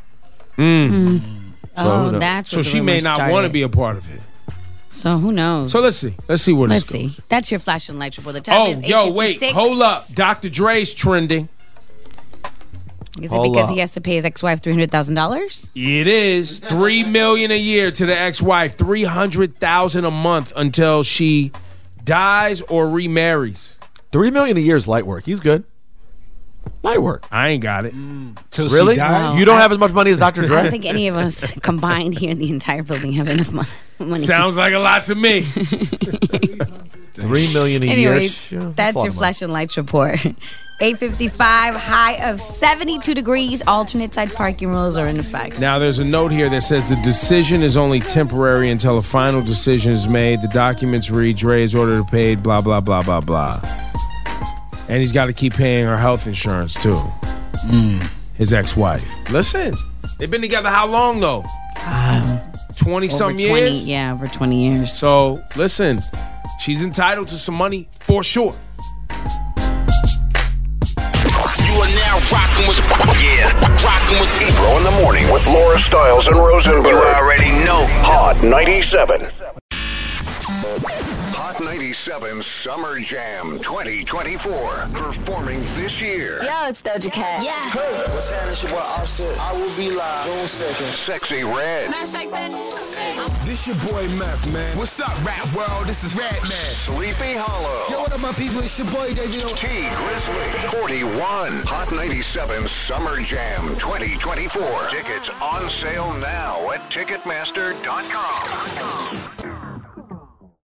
Oh, that's So what the she may rumors not started. want to be a part of it. So who knows? So let's see. Let's see where Let's this goes. see. That's your flash and light report. The time Oh, is yo, wait, 8:56. hold up. Dr. Dre's trending. Is it Hold because up. he has to pay his ex-wife $300,000? It is $3 million a year to the ex-wife, $300,000 a month until she dies or remarries. $3 million a year is light work. He's good. Light work. I ain't got it. Really? You don't have as much money as Dr. I Dre? don't think any of us combined here in the entire building have enough money. Sounds like a lot to me. $3 million a Anyway, year. Sure, that's a lot your of money. flash and lights report. 8:55, high of 72 degrees. Alternate side parking rules are in effect. Now, there's a note here that says the decision is only temporary until a final decision is made. The documents read Dre is ordered to pay, blah, blah, blah, blah, blah. And he's got to keep paying her health insurance, too. His ex-wife. Listen, they've been together how long, though? 20-some Over 20, years? yeah, over 20 years. So, listen, she's entitled to some money for sure. You are now rocking with Ebro in the morning with Laura Stiles and Rosenberg. You already know. Hot 97. Hot 97 Summer Jam 2024. Performing this year. Yo, it's Doja Cat. Yeah. Hey, what's happening? It's your boy Offset. I will be live June 2nd. Sexy Red. This your boy Mac, man. What's up, rap world? This is Red Man. Sleepy Hollow. Yo, what up, my people? It's your boy David. T Grizzly. 41. Hot 97 Summer Jam 2024. Tickets on sale now at Ticketmaster.com.